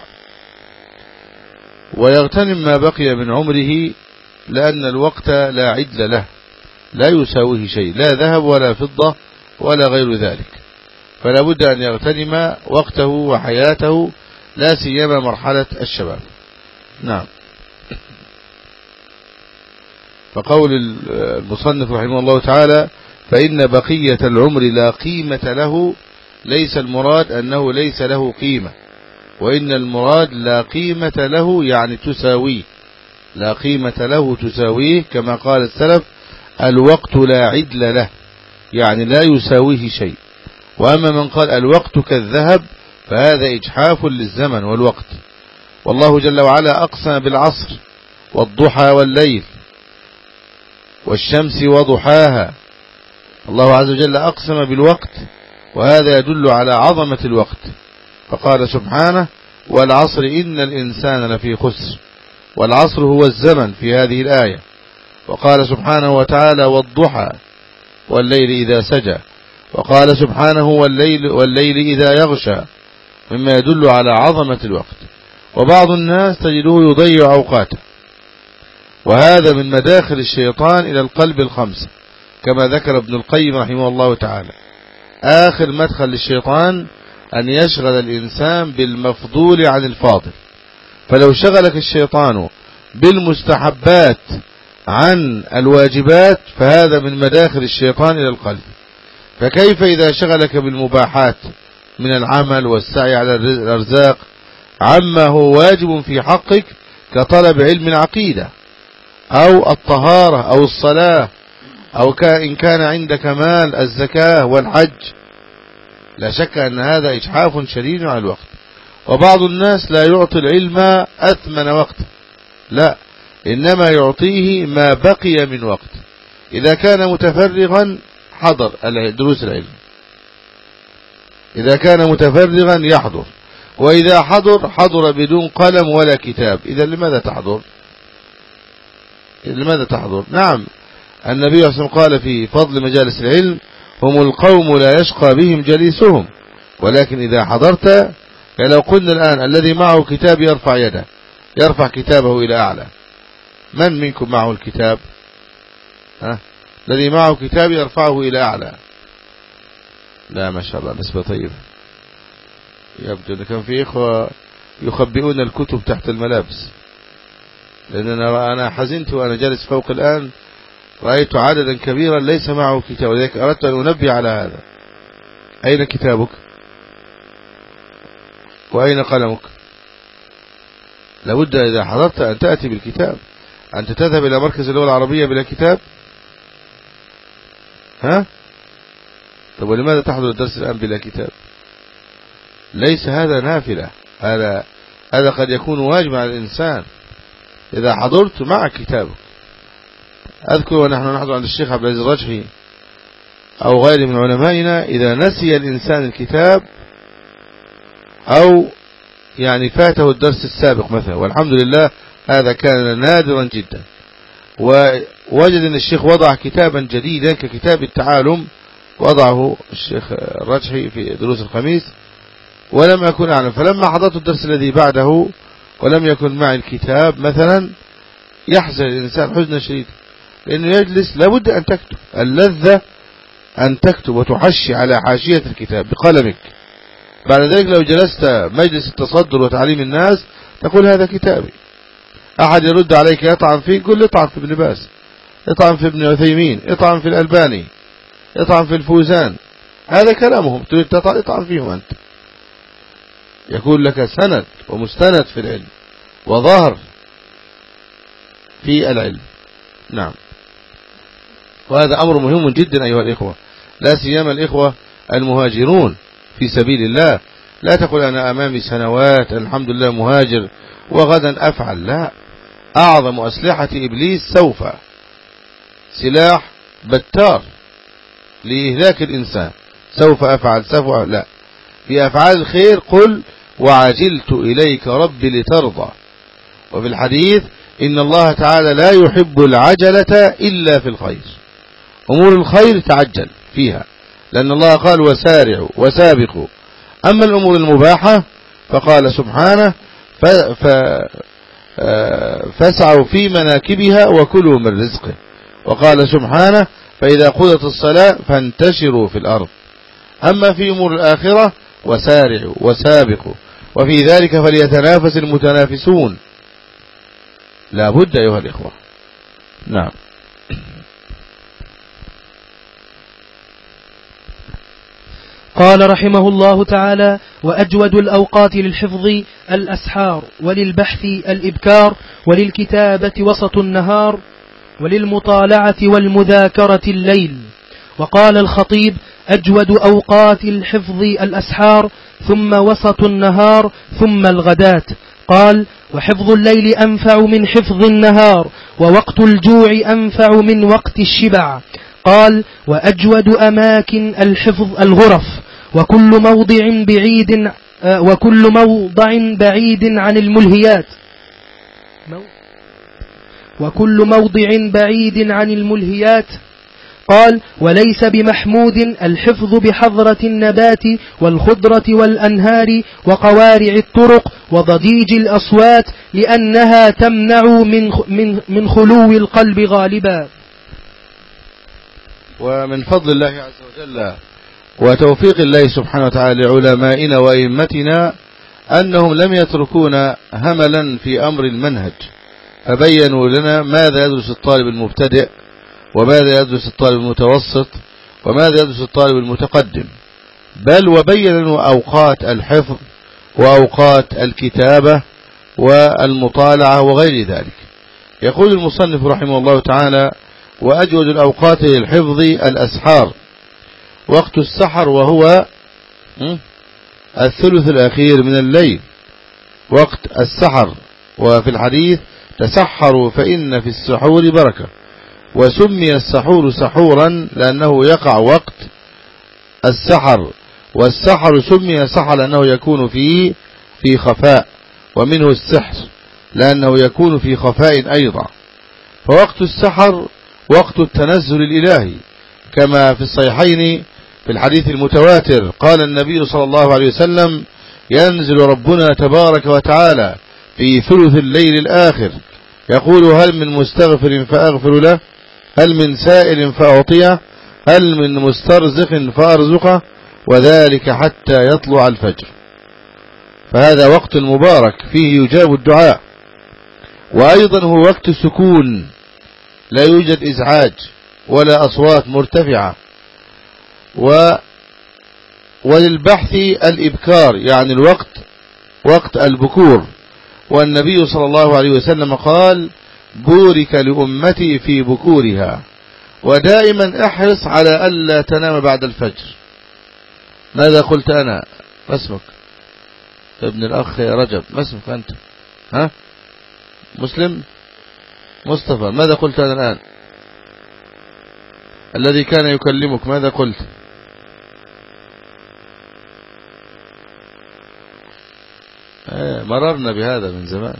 ويغتنم ما بقي من عمره، لأن الوقت لا عدل له، لا يساويه شيء، لا ذهب ولا فضة ولا غير ذلك، فلا بد أن يغتنم وقته وحياته، لا سيما مرحلة الشباب. نعم. فقول المصنف رحمه الله تعالى: فإن بقية العمر لا قيمة له، ليس المراد أنه ليس له قيمة، وإن المراد لا قيمة له يعني تساويه، لا قيمة له تساويه، كما قال السلف: الوقت لا عدل له، يعني لا يساويه شيء. وأما من قال الوقت كالذهب فهذا إجحاف للزمن والوقت. والله جل وعلا أقسم بالعصر والضحى والليل والشمس وضحاها. الله عز وجل أقسم بالوقت، وهذا يدل على عظمة الوقت، فقال سبحانه: والعصر إن الإنسان لفي خسر. والعصر هو الزمن في هذه الآية. وقال سبحانه وتعالى: والضحى والليل إذا سجى. وقال سبحانه: والليل إذا يغشى، مما يدل على عظمة الوقت. وبعض الناس تجده يضيع أوقاته، وهذا من مداخل الشيطان إلى القلب الخمسة، كما ذكر ابن القيم رحمه الله تعالى. آخر مدخل للشيطان أن يشغل الإنسان بالمفضول عن الفاضل. فلو شغلك الشيطان بالمستحبات عن الواجبات فهذا من مداخل الشيطان إلى القلب. فكيف إذا شغلك بالمباحات من العمل والسعي على الأرزاق عما هو واجب في حقك، كطلب علم العقيدة أو الطهارة أو الصلاة، أو إن كان عندك مال الزكاة والحج، لا شك أن هذا إجحاف شديد على الوقت. وبعض الناس لا يعطي العلم أثمن وقت، لا، إنما يعطيه ما بقي من وقت. إذا كان متفرغا حضر دروس العلم، إذا كان متفرغا يحضر، وإذا حضر بدون قلم ولا كتاب. إذا لماذا تحضر؟ نعم، النبي صلى الله عليه وسلم قال في فضل مجالس العلم: هم القوم لا يشقى بهم جليسهم. ولكن إذا حضرت، يعني لو قلنا الآن الذي معه كتاب يرفع يده، يرفع كتابه إلى أعلى. من منكم معه الكتاب؟ الذي معه كتاب يرفعه إلى أعلى. لا، ما شاء الله، نسبة طيبة. يبدو أن كان في إخوة يخبئون الكتب تحت الملابس، لأن أنا حزنت وأنا جالس فوق الآن، رأيت عددا كبيرا ليس معه كتاب، ولذلك أردت أن أنبه على هذا. أين كتابك؟ وأين قلمك؟ لابد إذا حضرت أن تأتي بالكتاب. أنت تذهب إلى مركز اللغة العربية بلا كتاب؟ طب ولماذا تحضر الدرس الآن بلا كتاب؟ ليس هذا نافلة، هذا قد يكون واجب على الإنسان. إذا حضرت مع كتابك. أذكر ونحن نحضر عند الشيخ عبد العزيز الرجحي أو غيره من علمائنا، إذا نسي الإنسان الكتاب أو يعني فاته الدرس السابق مثلا، والحمد لله هذا كان نادرا جدا، ووجد أن الشيخ وضع كتابا جديدا ككتاب التعالم، وضعه الشيخ الرجحي في دروس الخميس، ولم أكن أعلم. فلما حضرت الدرس الذي بعده ولم يكن معي الكتاب مثلا، يحزن الإنسان حزنا شديدا، لأنه يجلس لابد أن تكتب. اللذة أن تكتب وتحشي على حاشية الكتاب بقلمك. بعد ذلك لو جلست مجلس التصدر وتعليم الناس تقول: هذا كتابي. أحد يرد عليك يطعن فيك، قل اطعن في ابن باز، اطعن في ابن عثيمين، اطعن في الألباني، اطعن في الفوزان. هذا كلامهم، تريد تطعن اطعن فيهم أنت، يكون لك سند ومستند في العلم وظهر في العلم. نعم. وهذا أمر مهم جدا أيها الإخوة، لا سيما الإخوة المهاجرون في سبيل الله. لا تقول أنا أمامي سنوات الحمد لله مهاجر وغدا أفعل، لا. أعظم أسلحة إبليس سوف، سلاح بتار لإهلاك الإنسان. سوف أفعل، سوف أفعل، لا. في أفعال الخير قل وعجلت إليك ربي لترضى. وفي الحديث إن الله تعالى لا يحب العجلة إلا في الخير. أمور الخير تعجل فيها، لأن الله قال وسارعوا وسابقوا. أما الأمور المباحة فقال سبحانه فاسعوا في مناكبها وكلوا من رزقه. وقال سبحانه فإذا قضت الصلاة فانتشروا في الأرض. أما في أمور الآخرة وسارعوا وسابقوا، وفي ذلك فليتنافس المتنافسون. لا بد أيها الإخوة. نعم. قال رحمه الله تعالى: وأجود الأوقات للحفظ الأسحار، وللبحث الإبكار، وللكتابة وسط النهار، وللمطالعة والمذاكرة الليل. وقال الخطيب: أجود أوقات الحفظ الأسحار، ثم وسط النهار، ثم الغداة. قال: وحفظ الليل أنفع من حفظ النهار، ووقت الجوع أنفع من وقت الشبع. قال: وأجود أماكن الحفظ الغرف، وكل موضع بعيد عن الملهيات، وكل موضع بعيد عن الملهيات. قال: وليس بمحمود الحفظ بحضرة النبات والخضرة والأنهار وقوارع الطرق وضجيج الأصوات، لأنها تمنع من خلو القلب غالبا. ومن فضل الله عز وجل وتوفيق الله سبحانه وتعالى لعلمائنا وأئمتنا أنهم لم يتركونا هملا في أمر المنهج، فبينوا لنا ماذا يدرس الطالب المبتدئ، وماذا يدرس الطالب المتوسط، وماذا يدرس الطالب المتقدم، بل وبينوا أوقات الحفظ وأوقات الكتابة والمطالعة وغير ذلك. يقول المصنف رحمه الله تعالى: وأجود الأوقات للحفظ الأسحار، وقت السحر وهو الثلث الأخير من الليل، وقت السحر. وفي الحديث: تسحروا فإن في السحور بركة. وسمي السحور سحورا لأنه يقع وقت السحر، والسحر سمي سحر لأنه يكون في خفاء، ومنه السحر لأنه يكون في خفاء أيضا. فوقت السحر وقت التنزل الإلهي، كما في الصحيحين في الحديث المتواتر قال النبي صلى الله عليه وسلم: ينزل ربنا تبارك وتعالى في ثلث الليل الآخر يقول: هل من مستغفر فأغفر له، هل من سائل فأعطيه، هل من مسترزق فأرزقه، وذلك حتى يطلع الفجر. فهذا وقت مبارك فيه يجاب الدعاء، وأيضا هو وقت سكون، لا يوجد إزعاج ولا أصوات مرتفعة. وللبحث الإبكار، يعني الوقت وقت البكور. والنبي صلى الله عليه وسلم قال: بورك لأمتي في بكورها. ودائما احرص على ألا تنام بعد الفجر. ماذا قلت أنا؟ ما اسمك؟ ابن الأخ رجب. ما اسمك أنت؟ ها؟ مسلم؟ مصطفى. ماذا قلت أنا الآن؟ الذي كان يكلمك ماذا قلت؟ مررنا بهذا من زمان.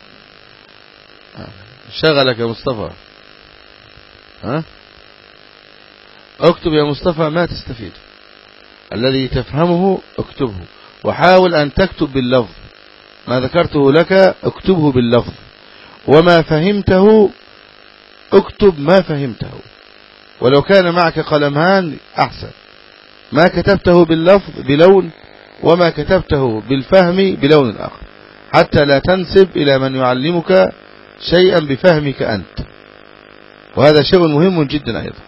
شغلك يا مصطفى. ها؟ اكتب يا مصطفى ما تستفيد. الذي تفهمه اكتبه، وحاول أن تكتب باللفظ. ما ذكرته لك اكتبه باللفظ، وما فهمته اكتب ما فهمته، ولو كان معك قلمان أحسن. ما كتبته باللفظ بلون، وما كتبته بالفهم بلون آخر، حتى لا تنسب إلى من يعلمك شيئا بفهمك أنت، وهذا شيء مهم جدا أيضا.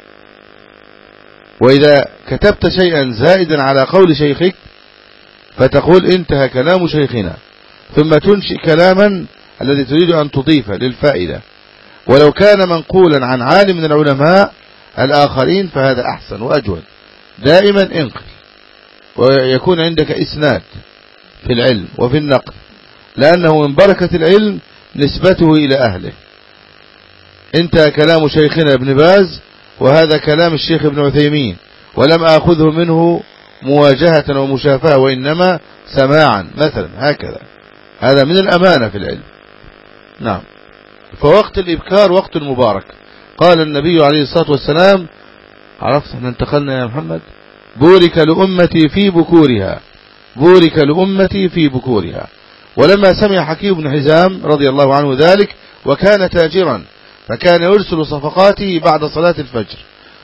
وإذا كتبت شيئا زائدا على قول شيخك فتقول انتهى كلام شيخنا، ثم تنشئ كلاما الذي تريد أن تضيفه للفائدة، ولو كان منقولا عن عالم من العلماء الآخرين فهذا أحسن وأجود. دائما انقل ويكون عندك إسناد في العلم وفي النقل، لأنه من بركة العلم نسبته إلى أهله. انتهى كلام شيخنا ابن باز، وهذا كلام الشيخ ابن عثيمين، ولم أخذه منه مواجهة ومشافهة، وإنما سماعا مثلا، هكذا. هذا من الأمانة في العلم. نعم. فوقت الإبكار وقت مبارك. قال النبي عليه الصلاة والسلام، عرفت احنا انتقلنا يا محمد، بورك لأمتي في بكورها، بورك لأمتي في بكورها. ولما سمع حكيم بن حزام رضي الله عنه ذلك، وكان تاجرا، فكان يرسل صفقاته بعد صلاة الفجر،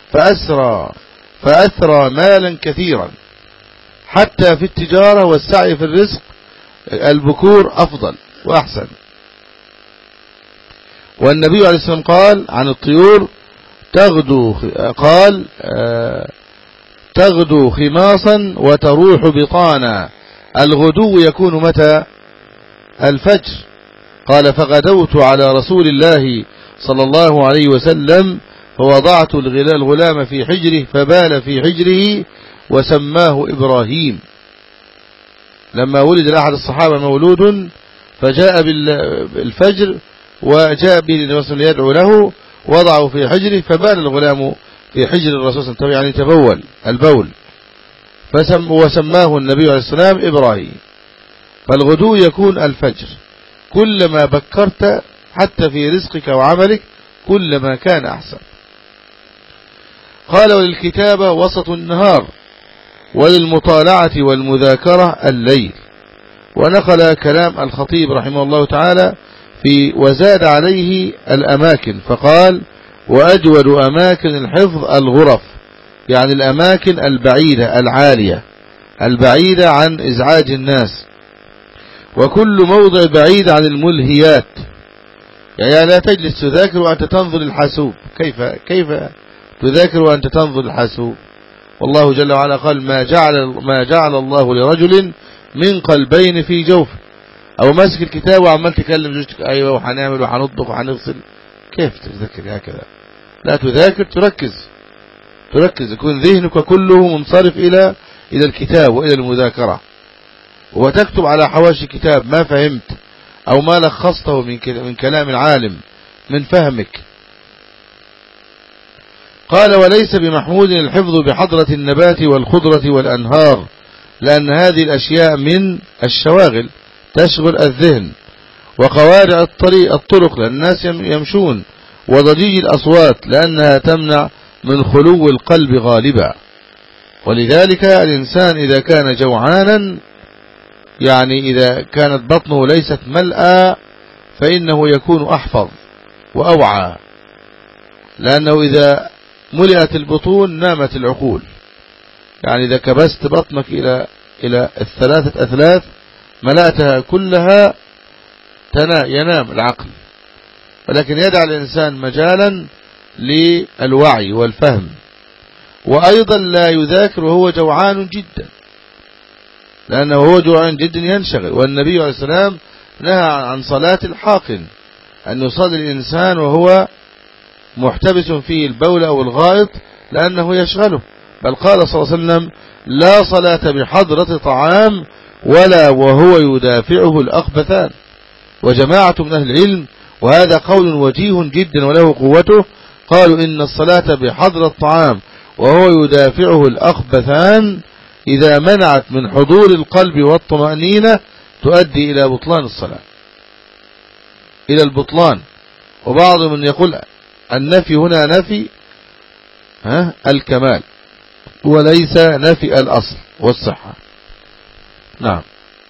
فأثرى مالا كثيرا، حتى في التجارة والسعي في الرزق البكور أفضل وأحسن. والنبي عليه الصلاة والسلام قال عن الطيور تغدو، قال تغدو خماصا وتروح بطانا. الغدو يكون متى؟ الفجر. قال فغدوت على رسول الله صلى الله عليه وسلم فوضعت الغلام في حجره فبال في حجره وسماه إبراهيم. لما ولد لأحد الصحابة مولود فجاء بالفجر وجاء به النبي صلى الله عليه وسلم يدعو له، وضعه في حجره فبال الغلام في حجر الرسول صلى الله عليه وسلم، يعني تبول البول، وسماه النبي عليه السلام إبراهيم. فالغدو يكون الفجر. كلما بكرت حتى في رزقك وعملك كلما كان أحسن. قال وللكتابة وسط النهار، وللمطالعة والمذاكرة الليل. ونقل كلام الخطيب رحمه الله تعالى وزاد عليه الأماكن، فقال وأجود أماكن الحفظ الغرف، يعني الأماكن البعيدة العالية البعيدة عن إزعاج الناس، وكل موضع بعيد عن الملهيات. يعني لا تجلس تذاكر وأنت تنظر الحاسوب. كيف تذاكر وأنت تنظر الحاسوب؟ والله جل وعلا قال ما جعل الله لرجل من قلبين في جوفه. أو ماسك الكتاب وعمال تكلم زوجتك، أيوة وحنعمل وحنطبخ وحنغسل. كيف تذاكر هكذا؟ لا تذاكر، تركز، يكون ذهنك كله منصرف إلى الكتاب وإلى المذاكرة، وتكتب على حواشي كتاب ما فهمت أو ما لخصته من كلام العالم من فهمك. قال وليس بمحمود الحفظ بحضرة النبات والخضرة والأنهار، لأن هذه الأشياء من الشواغل تشغل الذهن، وقوارع الطرق لأن الناس يمشون، وضجيج الأصوات لأنها تمنع من خلو القلب غالبا. ولذلك الإنسان إذا كان جوعانا، يعني إذا كانت بطنه ليست ملأى، فإنه يكون أحفظ وأوعى، لأنه إذا ملئت البطون نامت العقول. يعني إذا كبست بطنك إلى 3 أثلاث ملأتها كلها ينام العقل. ولكن يدع الإنسان مجالا للوعي والفهم، وأيضا لا يذاكر وهو جوعان جدا، لأنه هو جوعان جدا ينشغل. والنبي عليه السلام نهى عن صلاة الحاقن، أن يصلي الإنسان وهو محتبس فيه البول أو الغائط، لأنه يشغله. بل قال صلى الله عليه وسلم لا صلاة بحضرة طعام ولا وهو يدافعه الأخبثان. وجماعة من أهل العلم، وهذا قول وجيه جدا وله قوته، قالوا إن الصلاة بحضرة الطعام وهو يدافعه الأخبثان إذا منعت من حضور القلب والطمأنينة تؤدي إلى بطلان الصلاة، إلى البطلان. وبعض من يقول النفي هنا نفي الكمال وليس نفي الأصل والصحة. نعم.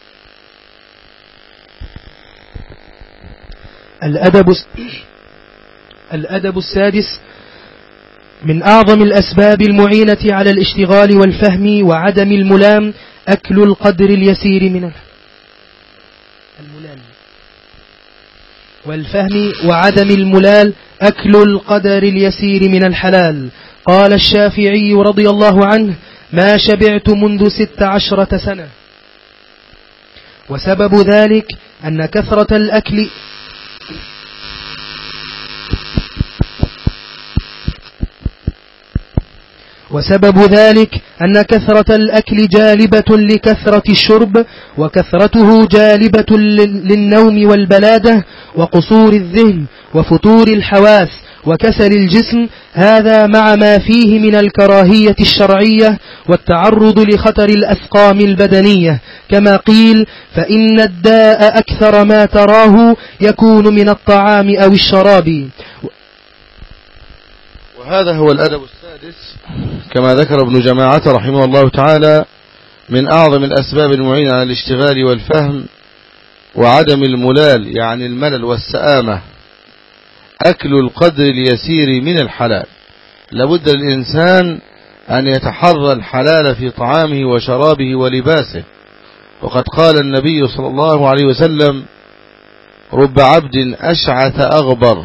الأدب السادس: من أعظم الأسباب المعينة على الاشتغال والفهم وعدم الملام أكل القدر اليسير من الملام. والفهم وعدم الملال أكل القدر اليسير من الحلال. قال الشافعي رضي الله عنه: ما شبعت منذ 16 سنة. وسبب ذلك أن كثرة الأكل جالبة لكثرة الشرب، وكثرته جالبة للنوم والبلادة وقصور الذهن وفتور الحواس وكسل الجسم، هذا مع ما فيه من الكراهية الشرعية والتعرض لخطر الأسقام البدنية، كما قيل: فإن الداء أكثر ما تراه يكون من الطعام أو الشراب. وهذا هو الأدب السادس كما ذكر ابن جماعة رحمه الله تعالى من أعظم الأسباب المعينة على الاشتغال والفهم وعدم الملال، يعني الملل والسآمة، أكل القدر اليسير من الحلال. لابد الإنسان أن يتحرى الحلال في طعامه وشرابه ولباسه. وقد قال النبي صلى الله عليه وسلم: رب عبد أشعث أغبر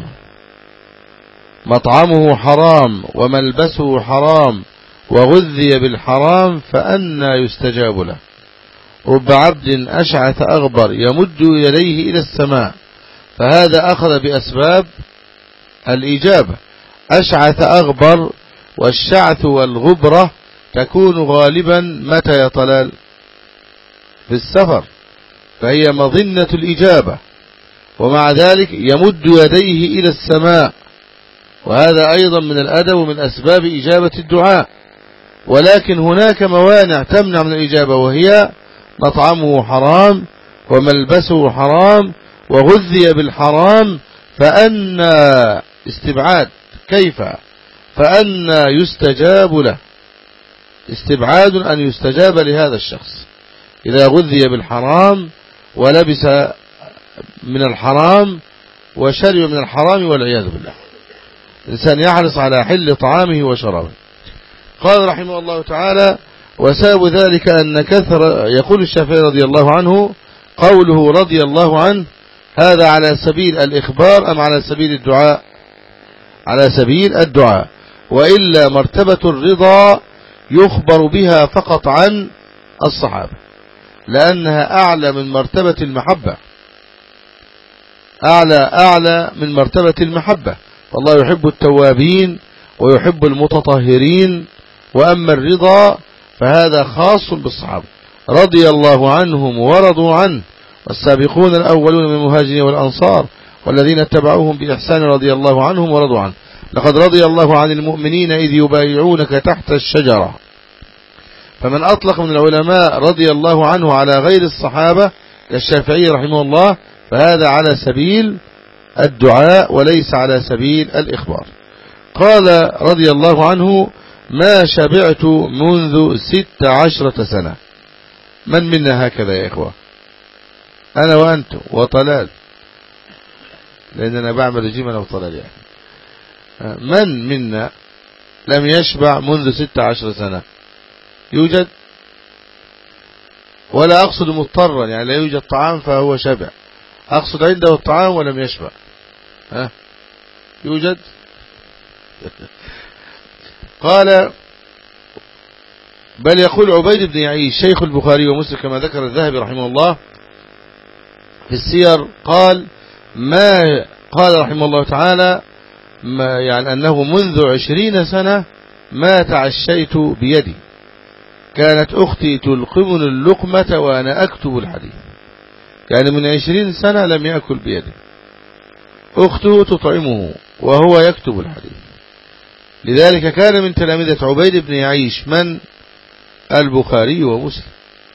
مطعمه حرام وملبسه حرام وغذي بالحرام فأنى يستجاب له. رب عبد أشعث أغبر يمد يديه إلى السماء، فهذا أخذ بأسباب الإجابة. أشعث أغبر، والشعث والغبرة تكون غالبا متى يا طلال؟ في السفر، فهي مظنة الإجابة. ومع ذلك يمد يديه إلى السماء، وهذا أيضا من الأدب ومن أسباب إجابة الدعاء. ولكن هناك موانع تمنع من الإجابة، وهي مطعمه حرام وملبسه حرام وغذي بالحرام، فأنى استبعاد، كيف؟ فأنى يستجاب له، استبعاد أن يستجاب لهذا الشخص إذا غذي بالحرام ولبس من الحرام وشرب من الحرام والعياذ بالله. الإنسان يحرص على حل طعامه وشرابه. قال رحمه الله تعالى: وسبب ذلك أن كثر، يقول الشافعي رضي الله عنه: قوله رضي الله عنه هذا على سبيل الإخبار أم على سبيل الدعاء؟ على سبيل الدعاء. وإلا مرتبة الرضا يخبر بها فقط عن الصحابة، لأنها أعلى من مرتبة المحبة، أعلى من مرتبة المحبة. والله يحب التوابين ويحب المتطهرين. وأما الرضا فهذا خاص بالصحابة رضي الله عنهم ورضوا عنه، والسابقون الأولون من المهاجرين والأنصار والذين اتبعوهم بإحسان رضي الله عنهم ورضوا عنه. لقد رضي الله عن المؤمنين إذ يبايعونك تحت الشجرة. فمن أطلق من العلماء رضي الله عنه على غير الصحابة كالشافعي رحمه الله، فهذا على سبيل الدعاء وليس على سبيل الإخبار. قال رضي الله عنه: ما شبعت منذ 16 سنة. من منا هكذا يا إخوة؟ أنا وأنتم وطلال، لأننا بعمل رجيم أنا وطلال يعني. من منا لم يشبع منذ 16 سنة؟ يوجد؟ ولا أقصد مضطرا، يعني لا يوجد طعام فهو شبع، أقصد عنده الطعام ولم يشبع. يوجد؟ قال: بل يقول عبيد بن يعيش شيخ البخاري ومسلم كما ذكر الذهبي رحمه الله في السير، قال رحمه الله تعالى يعني أنه منذ 20 سنة ما تعشيت بيدي، كانت أختي تلقمني اللقمة وأنا أكتب الحديث. يعني من 20 سنة لم يأكل بيده، أخته تطعمه وهو يكتب الحديث. لذلك كان من تلامذة عبيد بن يعيش من؟ البخاري ومسلم.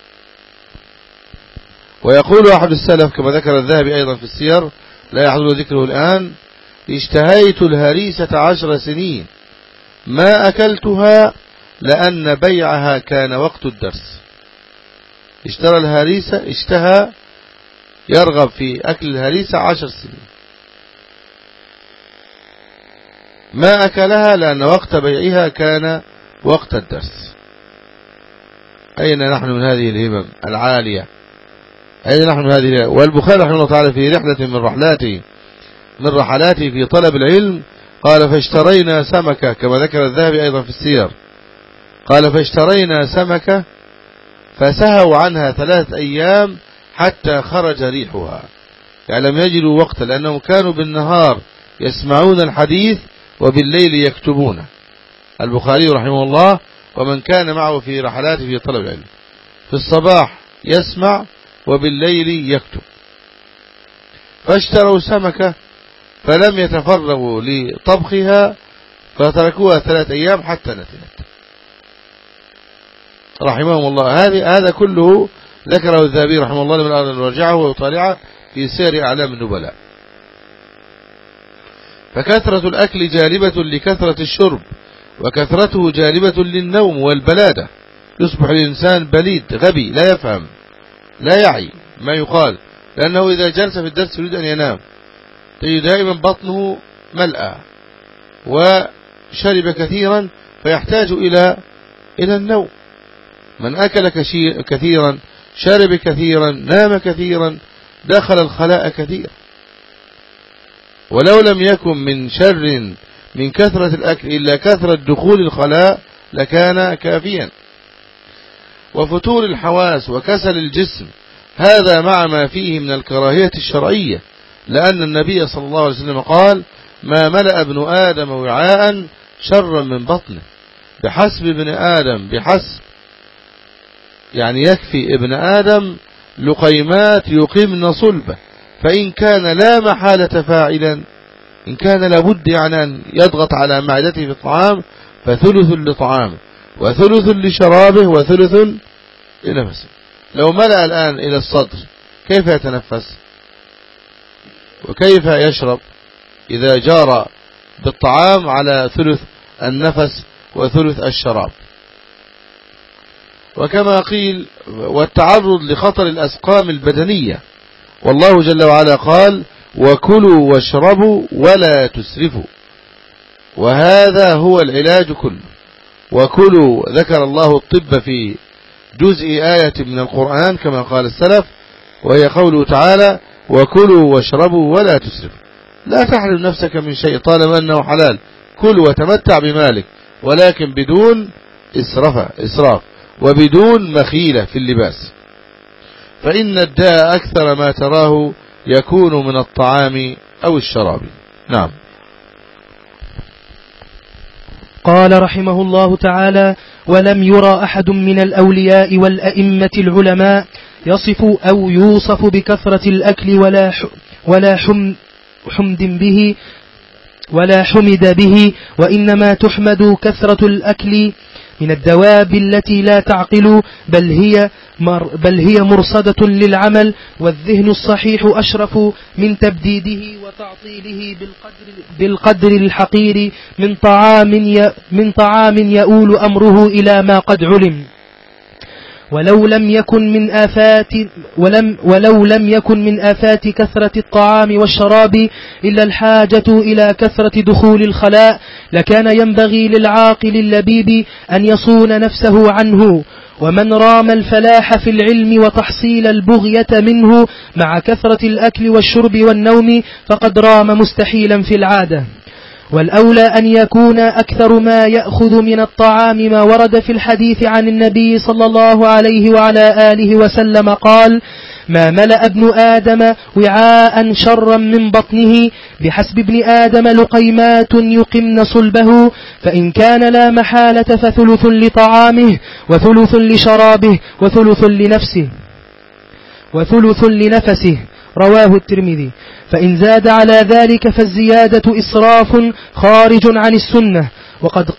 ويقول أحد السلف كما ذكر الذهبي أيضا في السير، لا يحضر ذكره الآن: اشتهيت الهريسة 10 سنين ما أكلتها لأن بيعها كان وقت الدرس. اشترى الهريسة، اشتهى يرغب في أكل الهريسة 10 سنين ما أكلها لأن وقت بيعها كان وقت الدرس. أين نحن من هذه الهمم العالية؟ أين نحن من هذه الهمم؟ والبخاري رحمه الله تعالى في رحلة من رحلاته من رحلاته في طلب العلم قال فاشترينا سمكة، كما ذكر الذهبي أيضا في السير، قال فاشترينا سمكة فسهوا عنها 3 أيام حتى خرج ريحها، يعني لم يجدوا وقتا، لأنهم كانوا بالنهار يسمعون الحديث وبالليل يكتبونه. البخاري رحمه الله ومن كان معه في رحلاته في طلب العلم في الصباح يسمع وبالليل يكتب. فاشتروا سمكة فلم يتفرغوا لطبخها فتركوها 3 أيام حتى نتنت رحمهم الله. هذا كله ذكره الذهبي رحمه الله لمن أراد أن يرجعه ويطالعه في سير أعلام النبلاء. فكثرة الأكل جالبة لكثرة الشرب، وكثرته جالبة للنوم والبلادة. يصبح الإنسان بليد غبي لا يفهم لا يعي ما يقال، لأنه إذا جلس في الدرس يريد أن ينام تجد دائما بطنه ملأى وشرب كثيرا فيحتاج إلى النوم. من أكل كثيرا شرب كثيرا نام كثيرا دخل الخلاء كثيرا. ولو لم يكن من شر من كثرة الأكل إلا كثرة دخول الخلاء لكان كافيا. وفتور الحواس وكسل الجسم هذا مع ما فيه من الكراهية الشرعية، لأن النبي صلى الله عليه وسلم قال ما ملأ ابن آدم وعاء شرا من بطنه. بحسب ابن آدم، بحسب يعني يكفي ابن آدم لقيمات يقمن صلبه، فإن كان لا محالة فاعلا، إن كان لابد يعني أن يضغط على معدته في الطعام فثلث لطعامه وثلث لشرابه وثلث لنفسه. لو ملأ الآن إلى الصدر كيف يتنفس وكيف يشرب إذا جار بالطعام على ثلث النفس وثلث الشراب؟ وكما قيل والتعرض لخطر الأسقام البدنية، والله جل وعلا قال وكلوا واشربوا ولا تسرفوا، وهذا هو العلاج كله. وكلوا ذكر الله الطب في جزء آية من القرآن كما قال السلف، وهي قوله تعالى وكلوا واشربوا ولا تسرفوا. لا تحرم نفسك من شيء طالما أنه حلال، كل وتمتع بمالك ولكن بدون إسراف وبدون مخيلة في اللباس، فإن الداء أكثر ما تراه يكون من الطعام أو الشراب. نعم. قال رحمه الله تعالى ولم يرى أحد من الأولياء والأئمة العلماء يصف أو يوصف بكثرة الأكل ولا حمد به، وإنما تحمد كثرة الأكل من الدواب التي لا تعقل، بل هي مرصدة للعمل، والذهن الصحيح أشرف من تبديده وتعطيله بالقدر الحقير من طعام يؤول أمره إلى ما قد علم. ولو لم يكن من آفات كثرة الطعام والشراب إلا الحاجة إلى كثرة دخول الخلاء، لكان ينبغي للعاقل اللبيب أن يصون نفسه عنه. ومن رام الفلاح في العلم وتحصيل البغية منه مع كثرة الأكل والشرب والنوم فقد رام مستحيلا في العادة. والأولى أن يكون أكثر ما يأخذ من الطعام ما ورد في الحديث عن النبي صلى الله عليه وعلى آله وسلم قال ما ملأ ابن آدم وعاء شرا من بطنه، بحسب ابن آدم لقيمات يقمن صلبه، فإن كان لا محالة فثلث لطعامه وثلث لشرابه وثلث لنفسه. رواه الترمذي. فإن زاد على ذلك فالزيادة إسراف خارج عن السنة. وقد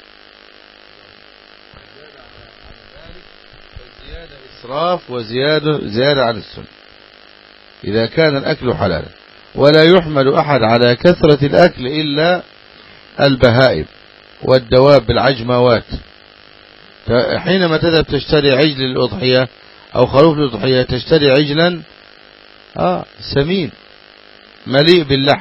إسراف وزيادة عن السنة إذا كان الأكل حلالا. ولا يحمل أحد على كثرة الأكل إلا البهائم والدواب العجموات. حينما تذهب تشتري عجل للأضحية أو خروف للأضحية تشتري عجلا سمين مليء باللحم.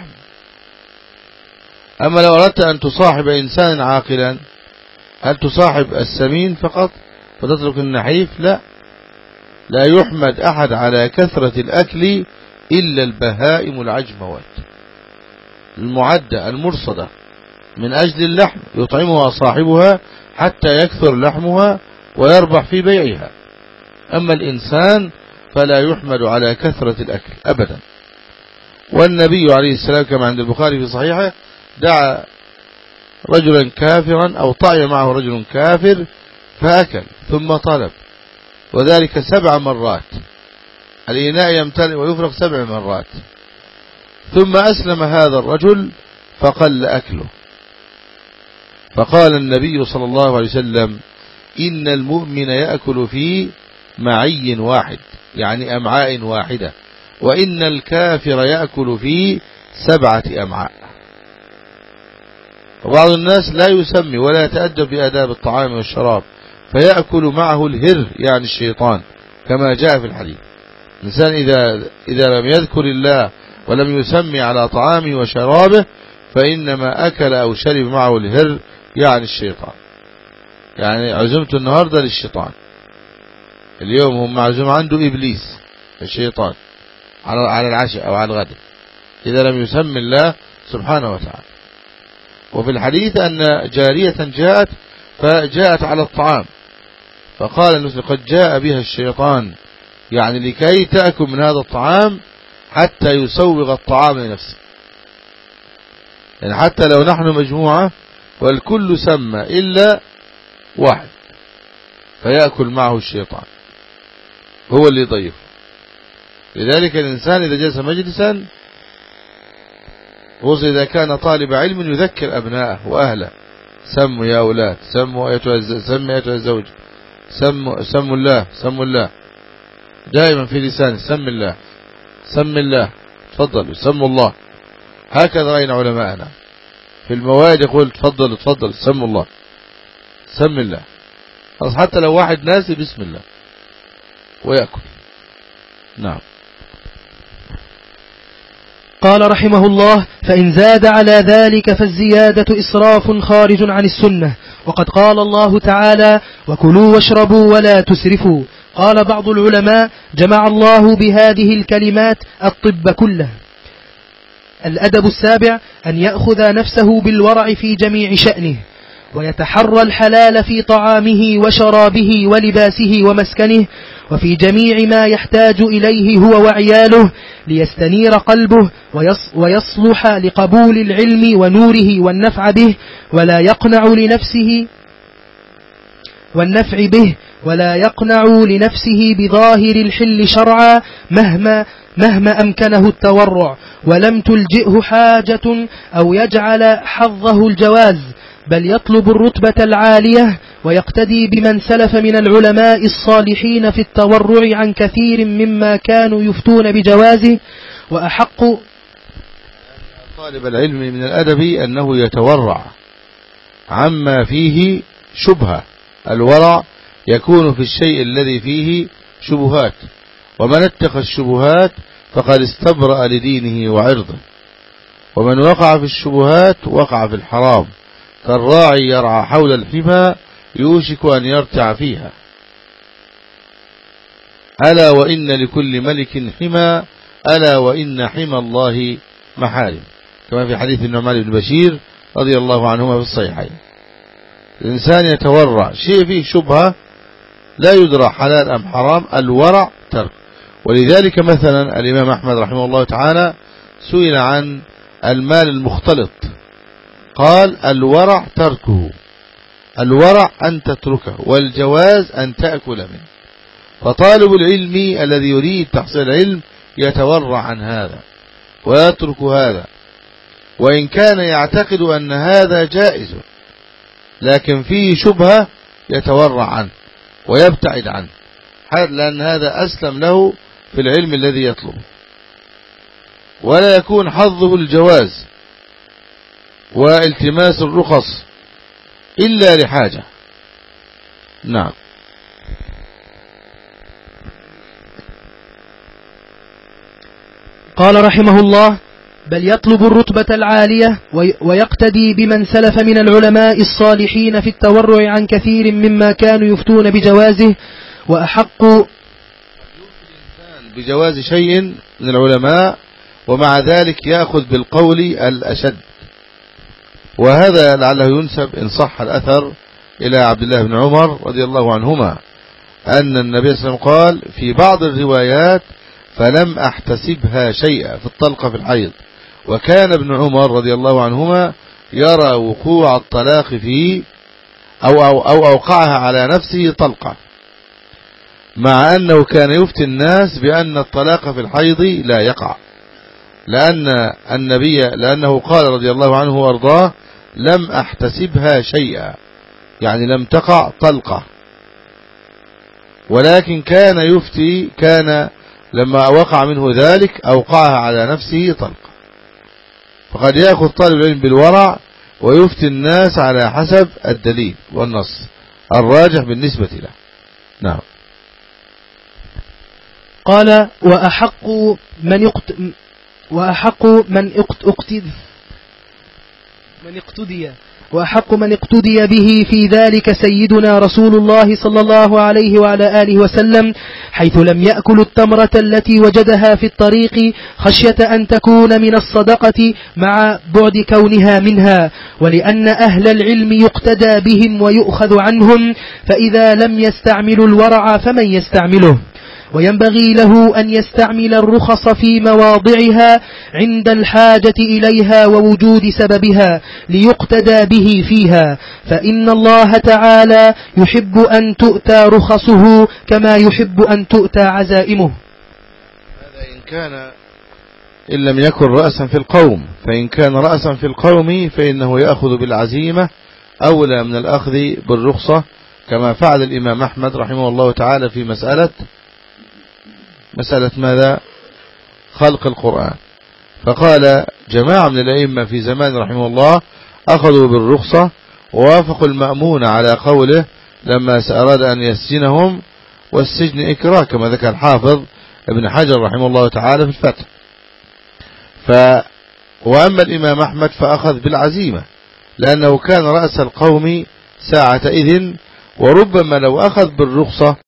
أما لو أردت أن تصاحب إنسان عاقلا هل تصاحب السمين فقط فتترك النحيف؟ لا يحمد أحد على كثرة الأكل إلا البهائم العجموات. المعدة المرصدة من أجل اللحم يطعمها صاحبها حتى يكثر لحمها ويربح في بيعها. أما الإنسان فلا يحمد على كثرة الأكل أبدا. والنبي عليه السلام كما عند البخاري في صحيحه دعا رجلا كافرا أو طعم معه رجل كافر فأكل ثم طلب، وذلك 7 مرات، الإناء يمتلئ ويفرغ 7 مرات، ثم أسلم هذا الرجل فقل أكله، فقال النبي صلى الله عليه وسلم: إن المؤمن يأكل في معي واحد، يعني أمعاء واحدة، وإن الكافر يأكل في 7 أمعاء. وبعض الناس لا يسمي ولا يتأدب بآداب الطعام والشراب فيأكل معه الهر، يعني الشيطان، كما جاء في الحديث. الإنسان إذا لم يذكر الله ولم يسمي على طعامه وشرابه فإنما أكل أو شرب معه الهر، يعني الشيطان. يعني عزمت النهاردة للشيطان، اليوم هم معزوم عنده إبليس الشيطان على العشاء أو على الغداء إذا لم يسمي الله سبحانه وتعالى. وفي الحديث أن جارية فجاءت على الطعام فقال النبي: قد جاء بها الشيطان، يعني لكي تأكل من هذا الطعام حتى يسوغ الطعام لنفسه. يعني حتى لو نحن مجموعة والكل سمى إلا واحد فيأكل معه الشيطان، هو اللي يضيف. لذلك الإنسان إذا جلس مجلسا، خصوصا إذا كان طالب علم، يذكر أبنائه وأهله: سموا يا أولاد، سموا أيتها الزوج، سموا الله دائما في لسانه، سم الله، تفضل، سموا الله. هكذا رأينا علماءنا في المواد يقول: تفضل سموا الله، سم الله، حتى لو واحد ناسي بسم الله ويأكل. نعم. قال رحمه الله: فإن زاد على ذلك فالزيادة إسراف خارج عن السنة، وقد قال الله تعالى: وكلوا واشربوا ولا تسرفوا. قال بعض العلماء: جمع الله بهذه الكلمات الطب كله. الأدب السابع: أن يأخذ نفسه بالورع في جميع شأنه، ويتحرى الحلال في طعامه وشرابه ولباسه ومسكنه، وفي جميع ما يحتاج إليه هو وعياله، ليستنير قلبه ويصلح لقبول العلم ونوره والنفع به، ولا يقنع لنفسه بظاهر الحل شرعا مهما أمكنه التورع، ولم تلجئه حاجة أو يجعل حظه الجواز، بل يطلب الرتبة العالية ويقتدي بمن سلف من العلماء الصالحين في التورع عن كثير مما كانوا يفتون بجوازه. وأحق طالب العلم من الأدب أنه يتورع عما فيه شبهة. الورع يكون في الشيء الذي فيه شبهات، ومن اتقى الشبهات فقد استبرأ لدينه وعرضه، ومن وقع في الشبهات وقع في الحرام، كالراعي يرعى حول الحمى يوشك أن يرتع فيها. ألا وإن لكل ملك حمى، ألا وإن حمى الله محارم، كما في حديث النعمان بن بشير رضي الله عنهما في الصحيحين. الإنسان يتورع شيء فيه شبهة لا يدرى حلال أم حرام، الورع ترك. ولذلك مثلا الإمام أحمد رحمه الله تعالى سئل عن المال المختلط، قال: الورع تركه، الورع أن تتركه، والجواز أن تأكل منه. فطالب العلم الذي يريد تحصيل العلم يتورع عن هذا ويترك هذا، وإن كان يعتقد أن هذا جائز لكن فيه شبهة يتورع عنه ويبتعد عنه، لأن هذا أسلم له في العلم الذي يطلبه، ولا يكون حظه الجواز والتماس الرخص إلا لحاجة. نعم. قال رحمه الله: بل يطلب الرتبة العالية ويقتدي بمن سلف من العلماء الصالحين في التورع عن كثير مما كانوا يفتون بجوازه. وأحق بجواز شيء من العلماء ومع ذلك يأخذ بالقول الأشد. وهذا لعله ينسب إن صح الأثر إلى عبد الله بن عمر رضي الله عنهما أن النبي صلى الله عليه وسلم قال في بعض الروايات فلم أحتسبها شيئا في الطلقة في الحيض. وكان ابن عمر رضي الله عنهما يرى وقوع الطلاق فيه أو أوقعها على نفسه طلقة، مع أنه كان يفتي الناس بأن الطلاق في الحيض لا يقع، لأنه قال رضي الله عنه وارضاه لم أحتسبها شيئا، يعني لم تقع طلقة. ولكن كان يفتي، كان لما وقع منه ذلك أوقعها على نفسه طلقة. فقد يأخذ طالب العلم بالورع ويفتي الناس على حسب الدليل والنص الراجح بالنسبة له. نعم. قال وأحق من اقتدي به في ذلك سيدنا رسول الله صلى الله عليه وعلى آله وسلم، حيث لم يأكل التمرة التي وجدها في الطريق خشية أن تكون من الصدقة مع بعد كونها منها، ولأن أهل العلم يقتدى بهم ويؤخذ عنهم، فإذا لم يستعملوا الورع فمن يستعمله؟ وينبغي له أن يستعمل الرخص في مواضعها عند الحاجة إليها ووجود سببها ليقتدى به فيها، فإن الله تعالى يحب أن تؤتى رخصه كما يحب أن تؤتى عزائمه. هذا إن لم يكن رأسا في القوم، فإن كان رأسا في القوم فإنه يأخذ بالعزيمة أولى من الأخذ بالرخصة، كما فعل الإمام أحمد رحمه الله تعالى في مسألة ماذا؟ خلق القرآن. فقال جماعة من الأئمة في زمان رحمه الله أخذوا بالرخصة ووافقوا المأمون على قوله لما أراد أن يسجنهم، والسجن إكراه كما ذكر الحافظ ابن حجر رحمه الله تعالى في الفتح. وأما الإمام أحمد فأخذ بالعزيمة لأنه كان رأس القوم ساعة إذن، وربما لو أخذ بالرخصة